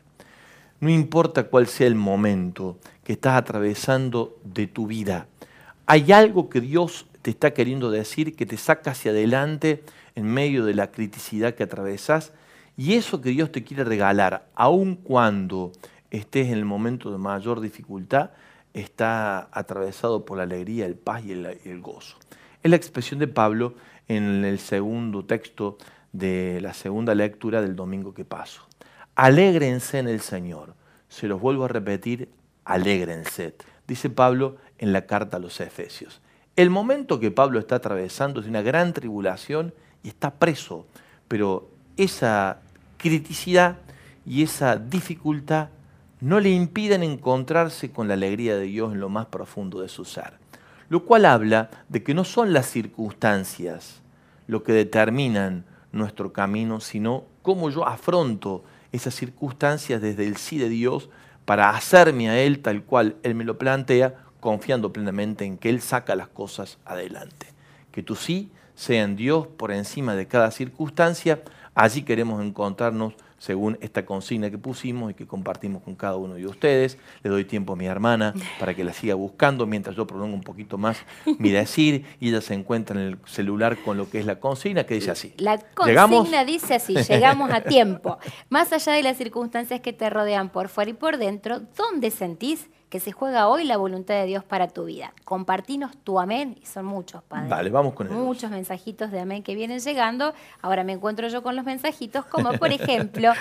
no importa cuál sea el momento que estás atravesando de tu vida, hay algo que Dios te está queriendo decir que te saca hacia adelante en medio de la criticidad que atravesás, y eso que Dios te quiere regalar, aun cuando estés en el momento de mayor dificultad, está atravesado por la alegría, el paz y el gozo. Es la expresión de Pablo en el segundo texto de la segunda lectura del domingo que pasó. Alégrense en el Señor. Se los vuelvo a repetir, alégrense. Dice Pablo en la carta a los Efesios. El momento que Pablo está atravesando es de una gran tribulación y está preso, pero esa criticidad y esa dificultad no le impiden encontrarse con la alegría de Dios en lo más profundo de su ser. Lo cual habla de que no son las circunstancias lo que determinan nuestro camino, sino cómo yo afronto esas circunstancias desde el sí de Dios para hacerme a Él tal cual Él me lo plantea, confiando plenamente en que Él saca las cosas adelante. Que tu sí sea en Dios por encima de cada circunstancia. Allí queremos encontrarnos según esta consigna que pusimos y que compartimos con cada uno de ustedes. Le doy tiempo a mi hermana para que la siga buscando mientras yo prolongo un poquito más mi decir y ella se encuentra en el celular con lo que es la consigna, que dice así. La consigna ¿Llegamos? dice así, llegamos a tiempo. Más allá de las circunstancias que te rodean por fuera y por dentro, ¿dónde sentís que se juega hoy la voluntad de Dios para tu vida? Compartinos tu amén, y son muchos, Padre. Vale, vamos con el Muchos mensajitos de amén que vienen llegando. Ahora me encuentro yo con los mensajitos, como por ejemplo,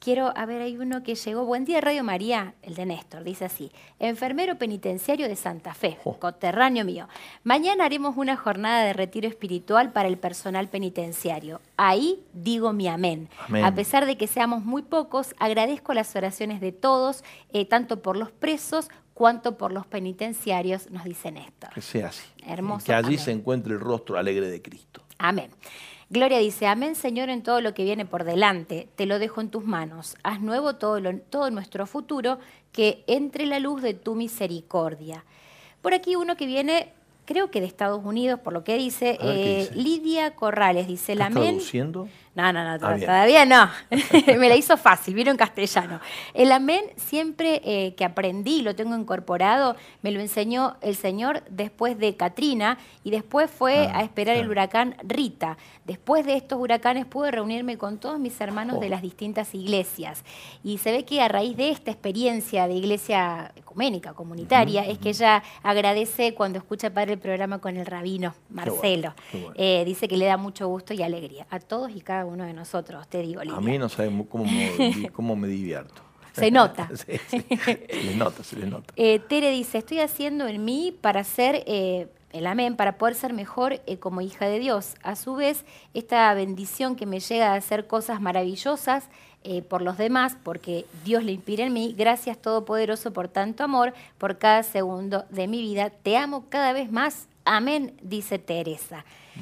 hay uno que llegó. Buen día, Radio María, el de Néstor, dice así: enfermero penitenciario de Santa Fe, coterráneo mío. Mañana haremos una jornada de retiro espiritual para el personal penitenciario. Ahí digo mi amén. Amén. A pesar de que seamos muy pocos, agradezco las oraciones de todos, tanto por los presos cuanto por los penitenciarios, nos dice Néstor. Que sea así. Hermoso. Que allí amén. se encuentre el rostro alegre de Cristo. Amén. Gloria dice: amén, Señor, en todo lo que viene por delante. Te lo dejo en tus manos. Haz nuevo todo nuestro futuro, que entre la luz de tu misericordia. Por aquí uno que viene, creo que de Estados Unidos, por lo que dice, ¿qué dice? Lidia Corrales, dice el ¿Estás amén. traduciendo? No, bien. todavía no. Me la hizo fácil, vino en castellano. El amén siempre que aprendí, lo tengo incorporado, me lo enseñó el Señor después de Katrina y después fue a esperar el huracán Rita. Después de estos huracanes pude reunirme con todos mis hermanos de las distintas iglesias. Y se ve que a raíz de esta experiencia de iglesia ecuménica, comunitaria, es que ella agradece cuando escucha Padre el programa con el rabino Marcelo. Qué bueno. Dice que le da mucho gusto y alegría a todos y cada uno de nosotros, te digo, Lidia. A mí no saben cómo me divierto. Se nota. Sí, se les nota. Tere dice: estoy haciendo en mí para ser el amén, para poder ser mejor como hija de Dios. A su vez, esta bendición que me llega a hacer cosas maravillosas por los demás, porque Dios le inspira en mí. Gracias, Todopoderoso, por tanto amor, por cada segundo de mi vida. Te amo cada vez más. Amén, dice Teresa.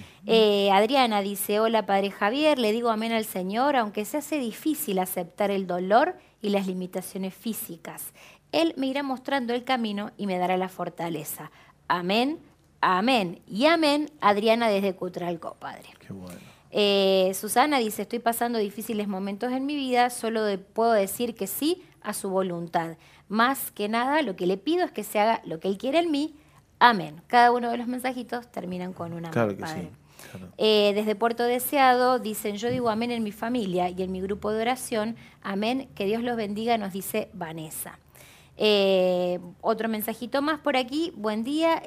Adriana dice: hola, Padre Javier, le digo amén al Señor, aunque se hace difícil aceptar el dolor y las limitaciones físicas. Él me irá mostrando el camino y me dará la fortaleza. Amén, amén y amén. Adriana desde Cutralcó, Padre. Qué bueno. Susana dice: estoy pasando difíciles momentos en mi vida, solo puedo decir que sí a su voluntad. Más que nada, lo que le pido es que se haga lo que Él quiere en mí. Amén. Cada uno de los mensajitos terminan con un amén, Claro que Padre. sí. Claro. Desde Puerto Deseado dicen, yo digo amén en mi familia y en mi grupo de oración, amén, que Dios los bendiga, nos dice Vanessa. Otro mensajito más por aquí, buen día.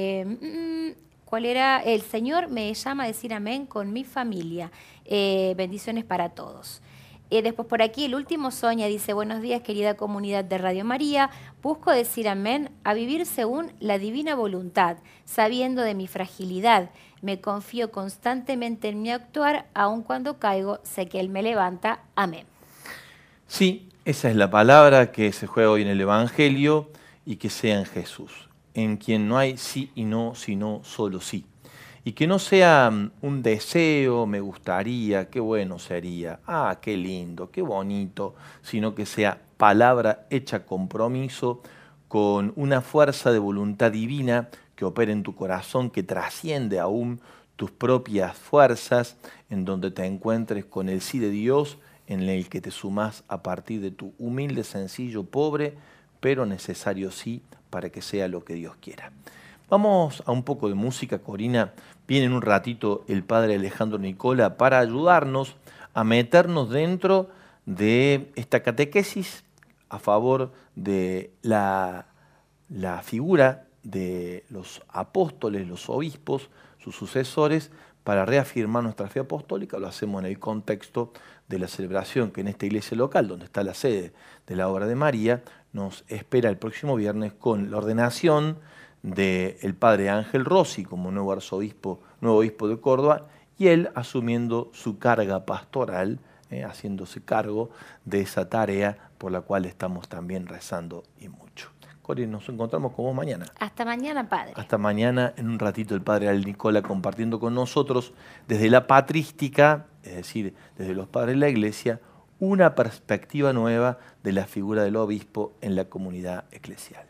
¿Cuál era? El Señor me llama a decir amén con mi familia. Bendiciones para todos. Después por aquí el último, Sonia dice, buenos días querida comunidad de Radio María, busco decir amén a vivir según la divina voluntad, sabiendo de mi fragilidad, me confío constantemente en mi actuar, aun cuando caigo, sé que Él me levanta, amén. Sí, esa es la palabra que se juega hoy en el Evangelio y que sea en Jesús, en quien no hay sí y no, sino solo sí. Y que no sea un deseo, me gustaría, qué bueno sería, qué lindo, qué bonito, sino que sea palabra hecha compromiso con una fuerza de voluntad divina que opera en tu corazón, que trasciende aún tus propias fuerzas, en donde te encuentres con el sí de Dios, en el que te sumás a partir de tu humilde, sencillo, pobre, pero necesario sí para que sea lo que Dios quiera. Vamos a un poco de música, Corina. Viene en un ratito el padre Alejandro Nicola para ayudarnos a meternos dentro de esta catequesis a favor de la figura de los apóstoles, los obispos, sus sucesores, para reafirmar nuestra fe apostólica. Lo hacemos en el contexto de la celebración que en esta iglesia local, donde está la sede de la obra de María, nos espera el próximo viernes con la ordenación del padre Ángel Rossi como nuevo obispo de Córdoba, y él asumiendo su carga pastoral, haciéndose cargo de esa tarea por la cual estamos también rezando y mucho. Cori, nos encontramos con vos mañana. Hasta mañana, Padre. Hasta mañana, en un ratito el padre Al Nicola compartiendo con nosotros desde la patrística, es decir, desde los padres de la Iglesia, una perspectiva nueva de la figura del obispo en la comunidad eclesial.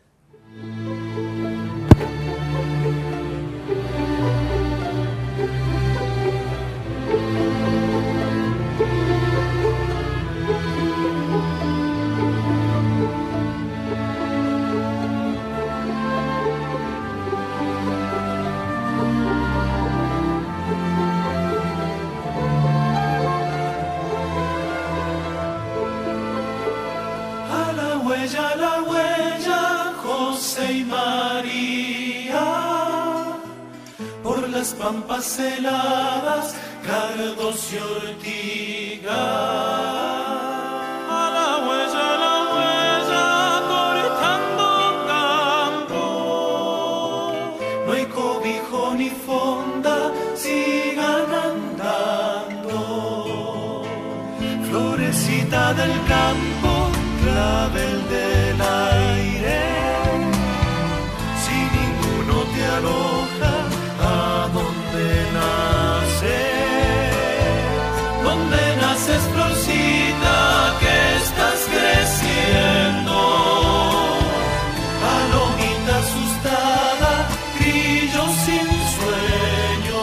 A la huella, José y María, por las pampas heladas, cardos y ortigas. A la huella, cortando campo, no hay cobijo ni fonda, sigan andando. Florecita del campo, clavel del aire, si ninguno te aloja, ¿a dónde naces? ¿Dónde naces, florcita, que estás creciendo? Palomita asustada, grillo sin sueño.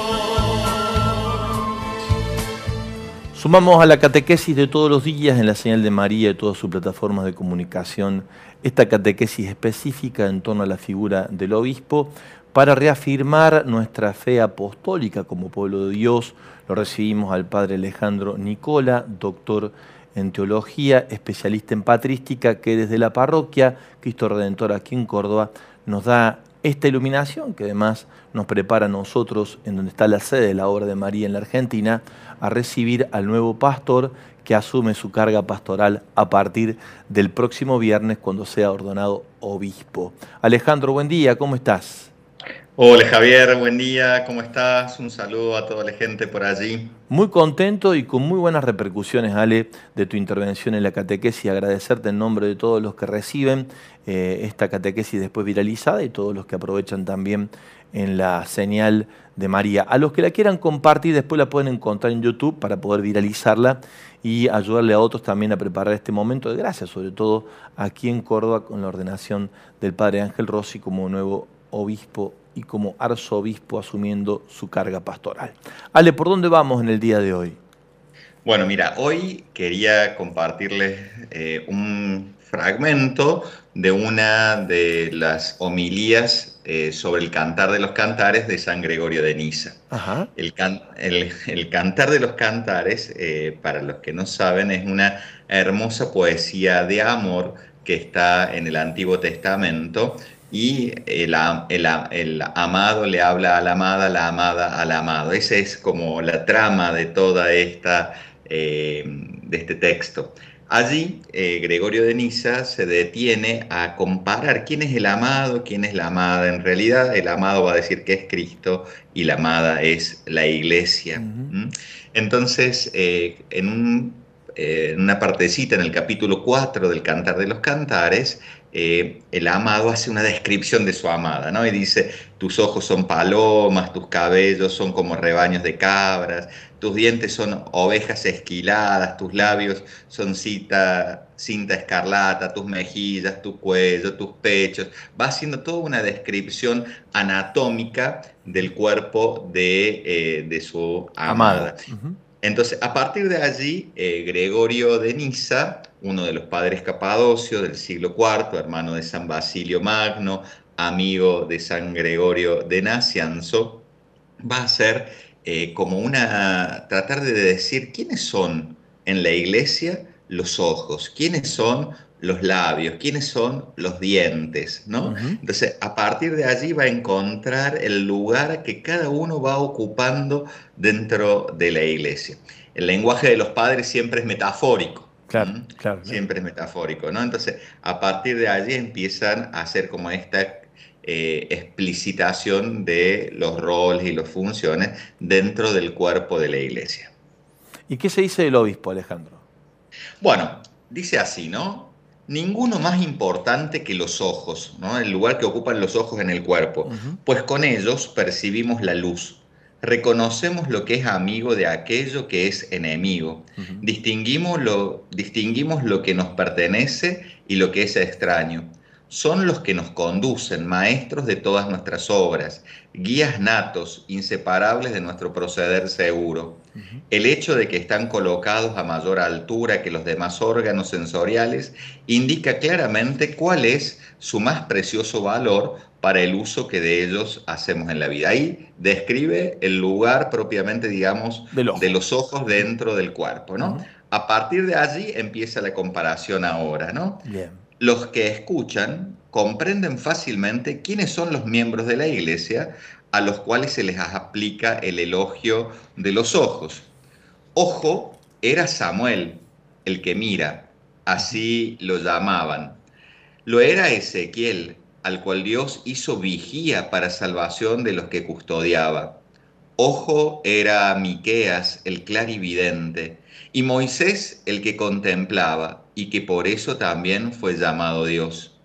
Sumamos a la catequesis de todos los días en la señal de María y todas sus plataformas de comunicación esta catequesis específica en torno a la figura del obispo para reafirmar nuestra fe apostólica como pueblo de Dios. Lo recibimos al padre Alejandro Nicola, doctor en teología, especialista en patrística, que desde la parroquia Cristo Redentor aquí en Córdoba nos da esta iluminación que además nos prepara a nosotros, en donde está la sede de la obra de María en la Argentina, a recibir al nuevo pastor que asume su carga pastoral a partir del próximo viernes cuando sea ordenado obispo. Alejandro, buen día, ¿cómo estás? Hola Javier, buen día, ¿cómo estás? Un saludo a toda la gente por allí. Muy contento y con muy buenas repercusiones, Ale, de tu intervención en la catequesis. Agradecerte en nombre de todos los que reciben esta catequesis después viralizada y todos los que aprovechan también en la señal de María. A los que la quieran compartir, después la pueden encontrar en YouTube para poder viralizarla y ayudarle a otros también a preparar este momento de gracia, sobre todo aquí en Córdoba con la ordenación del padre Ángel Rossi como nuevo obispo y como arzobispo asumiendo su carga pastoral. Ale, ¿por dónde vamos en el día de hoy? Bueno, mira, hoy quería compartirles un fragmento de una de las homilías sobre el Cantar de los Cantares de San Gregorio de Niza. Ajá. El Cantar de los Cantares, para los que no saben, es una hermosa poesía de amor que está en el Antiguo Testamento, y el amado le habla a la amada al amado. Esa es como la trama de toda de este texto. Allí Gregorio de Niza se detiene a comparar quién es el amado, quién es la amada. En realidad el amado va a decir que es Cristo y la amada es la Iglesia. Uh-huh. Entonces, en una partecita en el capítulo 4 del Cantar de los Cantares, el amado hace una descripción de su amada, ¿no? Y dice: tus ojos son palomas, tus cabellos son como rebaños de cabras, tus dientes son ovejas esquiladas, tus labios son cinta escarlata, tus mejillas, tu cuello, tus pechos. Va haciendo toda una descripción anatómica del cuerpo de su amada. Uh-huh. Entonces, a partir de allí, Gregorio de Niza, uno de los padres capadocios del siglo IV, hermano de San Basilio Magno, amigo de San Gregorio de Nacianzo, va a hacer tratar de decir quiénes son en la Iglesia los ojos, quiénes son los labios, quiénes son los dientes, ¿no? Uh-huh. Entonces, a partir de allí va a encontrar el lugar que cada uno va ocupando dentro de la Iglesia. El lenguaje de los padres siempre es metafórico. Claro. Siempre es metafórico, ¿no? Entonces, a partir de allí empiezan a hacer como esta explicitación de los roles y las funciones dentro del cuerpo de la Iglesia. ¿Y qué se dice del obispo, Alejandro? Bueno, dice así, ¿no? Ninguno más importante que los ojos, ¿no? El lugar que ocupan los ojos en el cuerpo, Uh-huh. pues con ellos percibimos la luz, reconocemos lo que es amigo de aquello que es enemigo, Uh-huh. distinguimos lo que nos pertenece y lo que es extraño. Son los que nos conducen, maestros de todas nuestras obras, guías natos, inseparables de nuestro proceder seguro. Uh-huh. El hecho de que están colocados a mayor altura que los demás órganos sensoriales indica claramente cuál es su más precioso valor para el uso que de ellos hacemos en la vida. Ahí describe el lugar propiamente, digamos, de los ojos dentro del cuerpo, ¿no? Uh-huh. A partir de allí empieza la comparación ahora, ¿no? Bien. Los que escuchan comprenden fácilmente quiénes son los miembros de la Iglesia a los cuales se les aplica el elogio de los ojos. Ojo era Samuel, el que mira, así lo llamaban. Lo era Ezequiel, al cual Dios hizo vigía para salvación de los que custodiaba. Ojo era Miqueas, el clarividente, y Moisés, el que contemplaba, y que por eso también fue llamado Dios.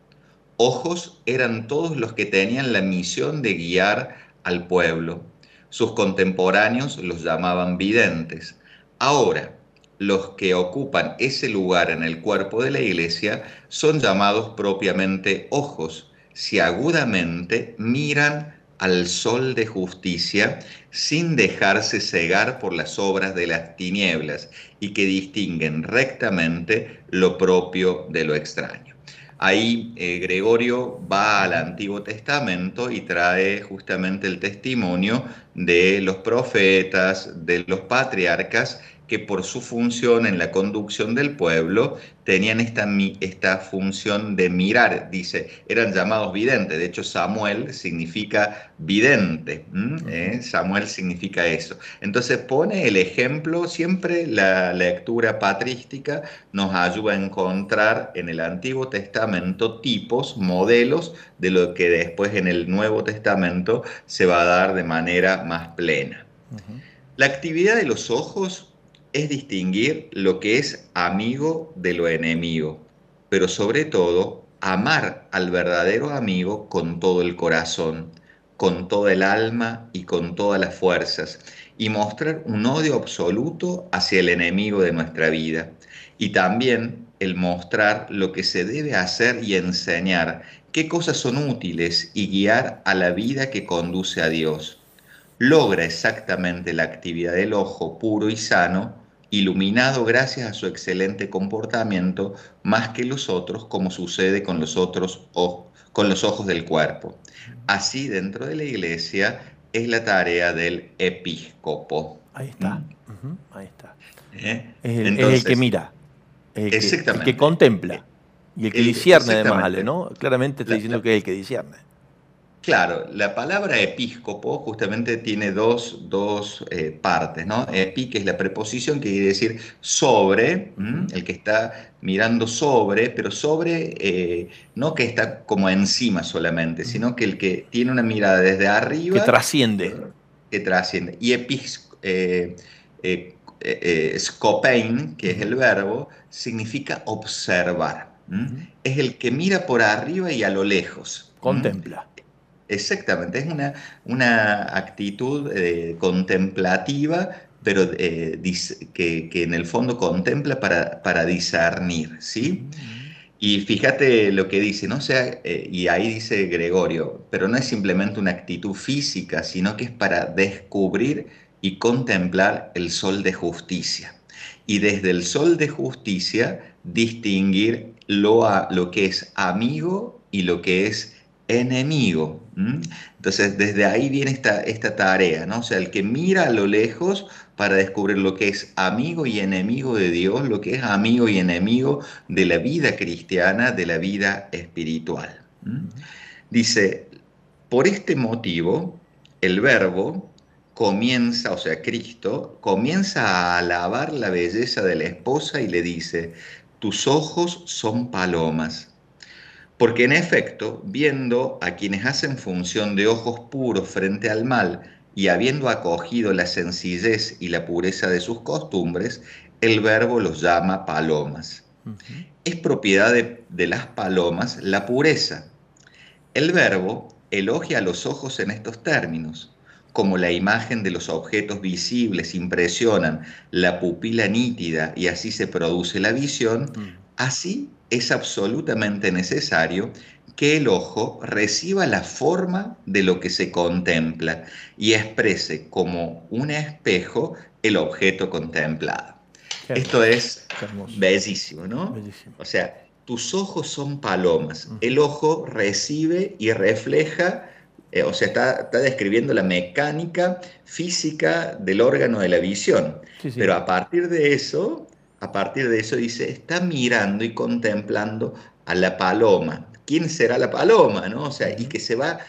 Ojos eran todos los que tenían la misión de guiar al pueblo. Sus contemporáneos los llamaban videntes. Ahora, los que ocupan ese lugar en el cuerpo de la Iglesia son llamados propiamente ojos, si agudamente miran al sol de justicia sin dejarse cegar por las obras de las tinieblas y que distinguen rectamente lo propio de lo extraño. Ahí Gregorio va al Antiguo Testamento y trae justamente el testimonio de los profetas, de los patriarcas, que por su función en la conducción del pueblo tenían esta función de mirar. Dice, eran llamados videntes. De hecho, Samuel significa vidente. Samuel significa eso. Entonces pone el ejemplo, siempre la lectura patrística nos ayuda a encontrar en el Antiguo Testamento tipos, modelos de lo que después en el Nuevo Testamento se va a dar de manera más plena. Uh-huh. La actividad de los ojos es distinguir lo que es amigo de lo enemigo, pero sobre todo amar al verdadero amigo con todo el corazón, con toda el alma y con todas las fuerzas, y mostrar un odio absoluto hacia el enemigo de nuestra vida, y también el mostrar lo que se debe hacer y enseñar, qué cosas son útiles y guiar a la vida que conduce a Dios. Logra exactamente la actividad del ojo puro y sano, iluminado gracias a su excelente comportamiento, más que los otros, como sucede con los otros con los ojos del cuerpo. Así dentro de la iglesia es la tarea del episcopo. Ahí está. Ahí está. Entonces, es el que mira, el exactamente. que contempla y el que discierne además, Exactamente. Ale, ¿no? Claramente está diciendo que es el que discierne. Claro, la palabra episcopo justamente tiene dos partes, ¿no? Epi, que es la preposición que quiere decir sobre, el que está mirando sobre, pero sobre no que está como encima solamente, sino que el que tiene una mirada desde arriba. Que trasciende. Que trasciende. Y scopein, que es el verbo, significa observar. Es el que mira por arriba y a lo lejos. Contempla. Exactamente, es una actitud contemplativa, pero que en el fondo contempla para discernir, ¿sí? Y fíjate lo que dice, ¿no? O sea, y ahí dice Gregorio, pero no es simplemente una actitud física, sino que es para descubrir y contemplar el sol de justicia. Y desde el sol de justicia distinguir lo que es amigo y lo que es enemigo. Entonces, desde ahí viene esta tarea, ¿no? O sea, el que mira a lo lejos para descubrir lo que es amigo y enemigo de Dios, lo que es amigo y enemigo de la vida cristiana, de la vida espiritual. Dice, por este motivo, el verbo comienza, o sea, Cristo, comienza a alabar la belleza de la esposa y le dice, tus ojos son palomas. Porque en efecto, viendo a quienes hacen función de ojos puros frente al mal y habiendo acogido la sencillez y la pureza de sus costumbres, el verbo los llama palomas. Es propiedad de las palomas la pureza. El verbo elogia a los ojos en estos términos. Como la imagen de los objetos visibles impresionan la pupila nítida y así se produce la visión, así es absolutamente necesario que el ojo reciba la forma de lo que se contempla y exprese como un espejo el objeto contemplado. Esto es bellísimo, ¿no? Bellísimo. O sea, tus ojos son palomas. El ojo recibe y refleja, o sea, está describiendo la mecánica física del órgano de la visión. Sí, sí. Pero a partir de eso dice, está mirando y contemplando a la paloma. ¿Quién será la paloma? ¿No? O sea, y que se va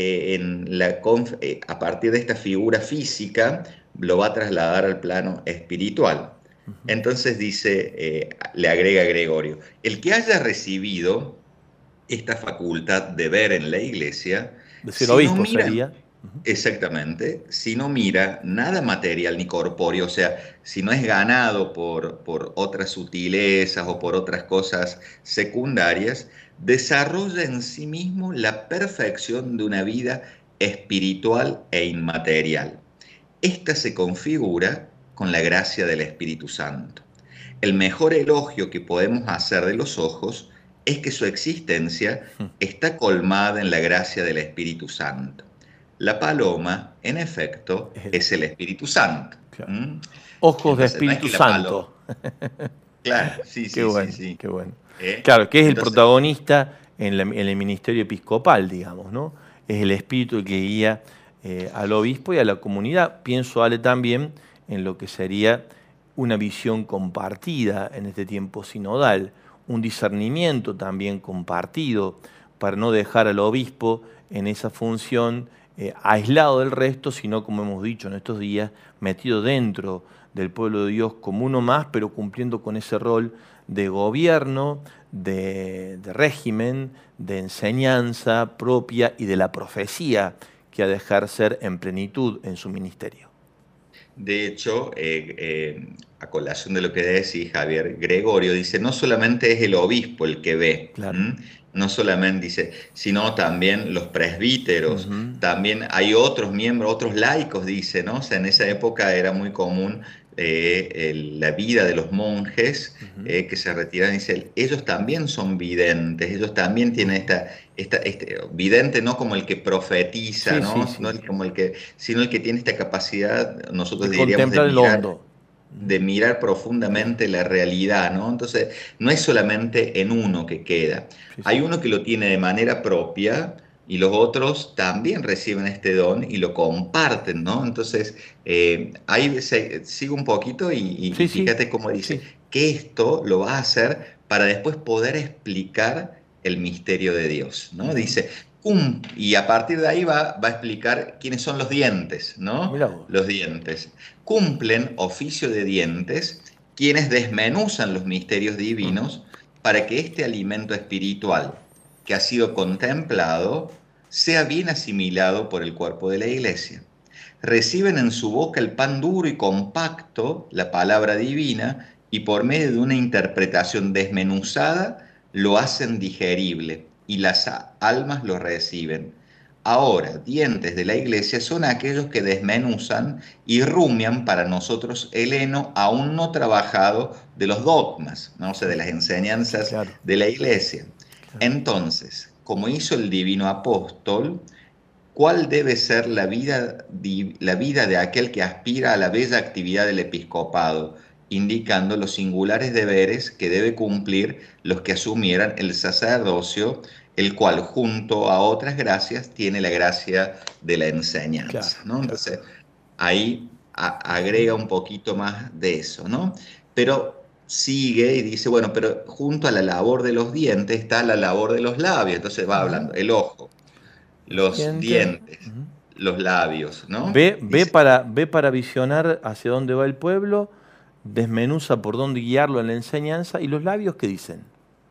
a partir de esta figura física, lo va a trasladar al plano espiritual. Entonces dice, le agrega Gregorio, el que haya recibido esta facultad de ver en la iglesia, de ser obispo sería. Exactamente, si no mira nada material ni corpóreo, o sea, si no es ganado por otras sutilezas o por otras cosas secundarias, desarrolla en sí mismo la perfección de una vida espiritual e inmaterial. Esta se configura con la gracia del Espíritu Santo. El mejor elogio que podemos hacer de los ojos es que su existencia está colmada en la gracia del Espíritu Santo. La paloma, en efecto, es el Espíritu Santo. Claro. Ojos de Espíritu Santo. Claro, sí. Qué bueno. Claro, que es el protagonista en el ministerio episcopal, digamos, ¿no? Es el espíritu el que guía al obispo y a la comunidad. Pienso, Ale, también en lo que sería una visión compartida en este tiempo sinodal, un discernimiento también compartido para no dejar al obispo en esa función aislado del resto, sino, como hemos dicho en estos días, metido dentro del pueblo de Dios como uno más, pero cumpliendo con ese rol de gobierno, de régimen, de enseñanza propia y de la profecía que ha de ejercer en plenitud en su ministerio. De hecho, a colación de lo que decís, Javier, Gregorio dice, no solamente es el obispo el que ve, claro. No solamente dice, sino también los presbíteros, también hay otros miembros, otros laicos, dice, ¿no? O sea, en esa época era muy común la vida de los monjes que se retiran, dice, ellos también son videntes, ellos también tienen este vidente no como el que profetiza, ¿no? Sí. No como sino el que tiene esta capacidad, nosotros de diríamos, contemplar de el mirar, hondo. de mirar profundamente la realidad, ¿no? Entonces, no es solamente en uno que queda. Sí, Hay sí. uno que lo tiene de manera propia y los otros también reciben este don y lo comparten, ¿no? Entonces, sigo un poquito y Sí, sí, fíjate cómo dice sí. que esto lo va a hacer para después poder explicar el misterio de Dios, ¿no? Ujú. Dice, y a partir de ahí va a explicar quiénes son los dientes, ¿no? Mirá vos. Los dientes. Cumplen oficio de dientes quienes desmenuzan los misterios divinos para que este alimento espiritual que ha sido contemplado sea bien asimilado por el cuerpo de la iglesia. Reciben en su boca el pan duro y compacto, la palabra divina, y por medio de una interpretación desmenuzada lo hacen digerible y las almas lo reciben. Ahora, dientes de la iglesia son aquellos que desmenuzan y rumian para nosotros el heno aún no trabajado de los dogmas, ¿no? O sea, de las enseñanzas Claro, de la iglesia. claro. Entonces, como hizo el divino apóstol, ¿cuál debe ser la vida de aquel que aspira a la bella actividad del episcopado, indicando los singulares deberes que debe cumplir los que asumieran el sacerdocio, el cual junto a otras gracias tiene la gracia de la Claro, enseñanza, ¿no? claro. Entonces, ahí agrega un poquito más de eso, ¿no? Pero sigue y dice, bueno, pero junto a la labor de los dientes está la labor de los labios, entonces va Ujú. hablando, el ojo, Los los dientes. dientes, Ujú. los labios, ¿no? Ve para visionar hacia dónde va el pueblo, desmenuza por dónde guiarlo en la enseñanza y los labios que dicen.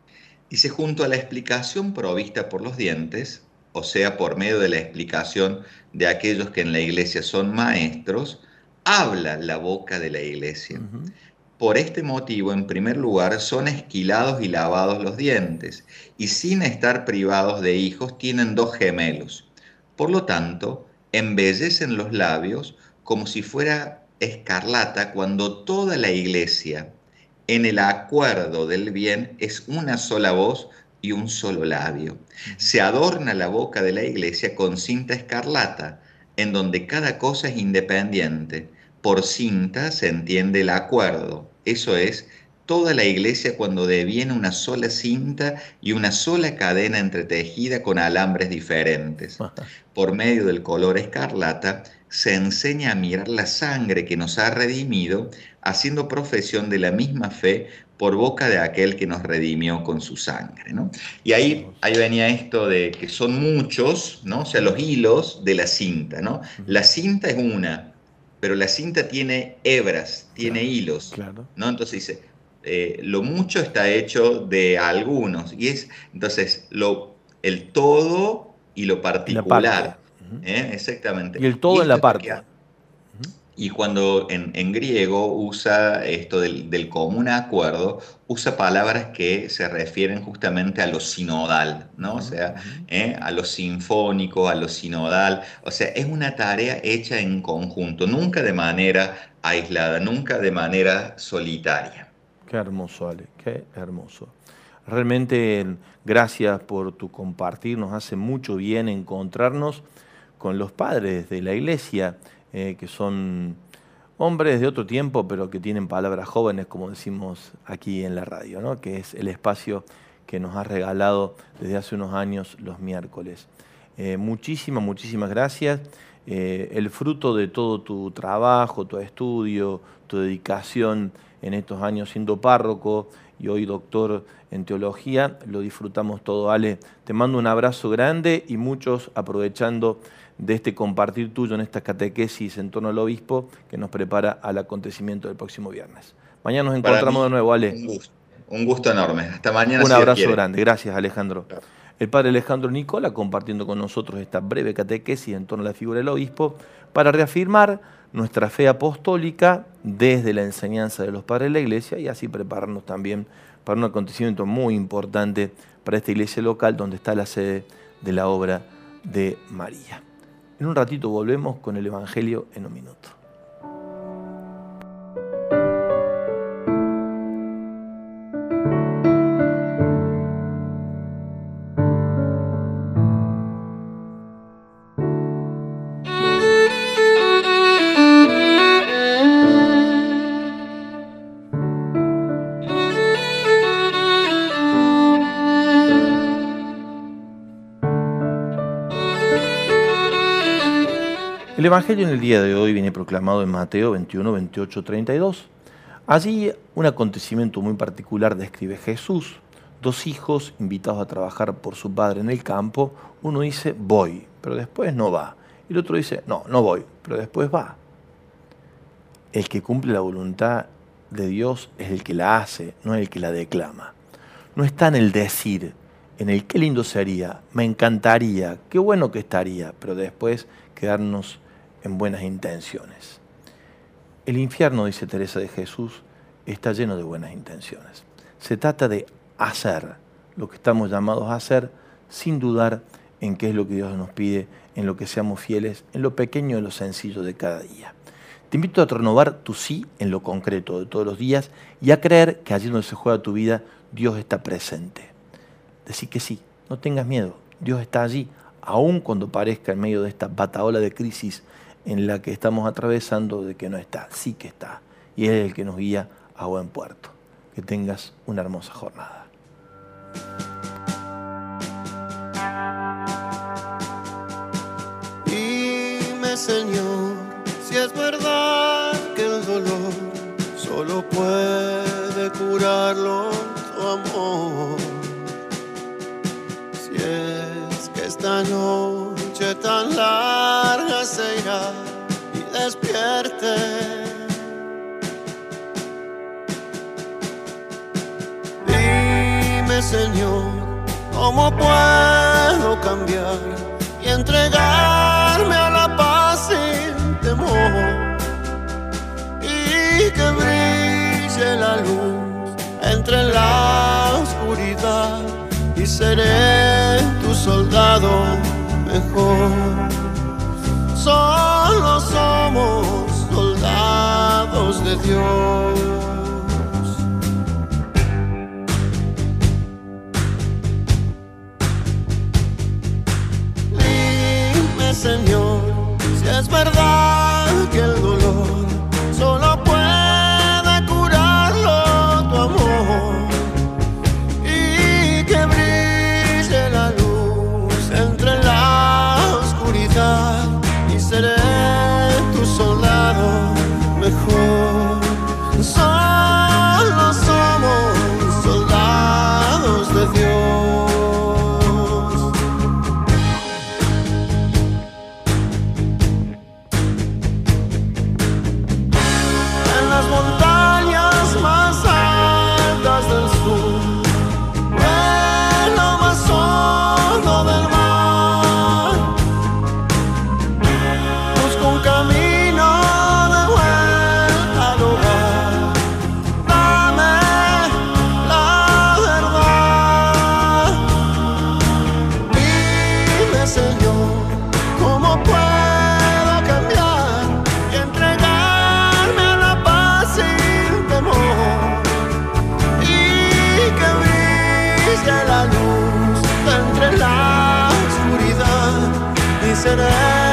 Dice, junto a la explicación provista por los dientes, o sea, por medio de la explicación de aquellos que en la iglesia son maestros, habla la boca de la iglesia. Ujú. Por este motivo, en primer lugar, son esquilados y lavados los dientes, y sin estar privados de hijos, tienen dos gemelos. Por lo tanto, embellecen los labios como si fuera escarlata cuando toda la iglesia, en el acuerdo del bien, es una sola voz y un solo labio. Se adorna la boca de la iglesia con cinta escarlata, en donde cada cosa es independiente. Por cinta se entiende el acuerdo, eso es, toda la iglesia cuando deviene una sola cinta y una sola cadena entretejida con alambres diferentes. Por medio del color escarlata se enseña a mirar la sangre que nos ha redimido, haciendo profesión de la misma fe por boca de aquel que nos redimió con su sangre, ¿no? Y ahí venía esto de que son muchos, ¿no? O sea, los hilos de la cinta, ¿no? La cinta es una, pero la cinta tiene hebras, tiene Claro, hilos, claro. ¿no? Entonces dice, lo mucho está hecho de algunos, y es entonces el todo y lo Y la parte. particular, Ujú. exactamente. Y el Y todo en esto la es lo que parte. Ujú. y cuando en griego usa esto del común acuerdo, usa palabras que se refieren justamente a lo sinodal, ¿no? O Ujú, sea, ujú. a lo sinfónico, a lo sinodal. O sea, es una tarea hecha en conjunto, nunca de manera aislada, nunca de manera solitaria. Qué hermoso, Ale, qué hermoso. Realmente, gracias por tu compartir, nos hace mucho bien encontrarnos con los padres de la iglesia, que son hombres de otro tiempo, pero que tienen palabras jóvenes, como decimos aquí en la radio, ¿no? Que es el espacio que nos has regalado desde hace unos años los miércoles. Muchísimas gracias. El fruto de todo tu trabajo, tu estudio, tu dedicación en estos años siendo párroco y hoy doctor en teología, lo disfrutamos todo, Ale. Te mando un abrazo grande y muchos aprovechando de este compartir tuyo en esta catequesis en torno al obispo que nos prepara al acontecimiento del próximo viernes. Mañana nos Para encontramos de mí, nuevo, Ale. un gusto enorme. Hasta mañana, Un si Dios abrazo quiere. grande. Gracias, Alejandro. El padre Alejandro Nicola compartiendo con nosotros esta breve catequesis en torno a la figura del obispo para reafirmar nuestra fe apostólica desde la enseñanza de los padres de la iglesia y así prepararnos también para un acontecimiento muy importante para esta iglesia local donde está la sede de la obra de María. En un ratito volvemos con el Evangelio en un minuto. El Evangelio en el día de hoy viene proclamado en Mateo 21, 28, 32. Allí un acontecimiento muy particular describe Jesús. Dos hijos invitados a trabajar por su padre en el campo. Uno dice, voy, pero después no va. Y el otro dice, no voy, pero después va. El que cumple la voluntad de Dios es el que la hace, no el que la declama. No está en el decir, en el qué lindo sería, me encantaría, qué bueno que estaría, pero después quedarnos en buenas intenciones. El infierno, dice Teresa de Jesús, está lleno de buenas intenciones. Se trata de hacer lo que estamos llamados a hacer sin dudar en qué es lo que Dios nos pide, en lo que seamos fieles, en lo pequeño y lo sencillo de cada día. Te invito a renovar tu sí en lo concreto de todos los días y a creer que allí donde se juega tu vida, Dios está presente. Decí que sí, no tengas miedo, Dios está allí, aun cuando parezca en medio de esta bataola de crisis en la que estamos atravesando de que no está, sí que está. Y Él es el que nos guía a buen puerto. Que tengas una hermosa jornada. Dime, Señor, si es verdad que el dolor solo puede curarlo tu amor. Si es que esta noche tan larga se irá y despierte. Dime, Señor, ¿cómo puedo cambiar y entregarme a la paz sin temor? Y que brille la luz entre la oscuridad y seré tu soldado mejor. Solo somos soldados de Dios. Dime, Señor, si es verdad que el dolor solo puede curarlo tu amor. Y que brille la luz entre la oscuridad y seré tu soldado mejor. Solo somos soldados de Dios. En las montañas más altas del sur, en lo más hondo del mar, busco un camino de vuelta al hogar. Dame la verdad. Dime, Señor, ¿cómo puedo cambiar y entregarme a la paz sin temor? Y que brille la luz entre la oscuridad y seré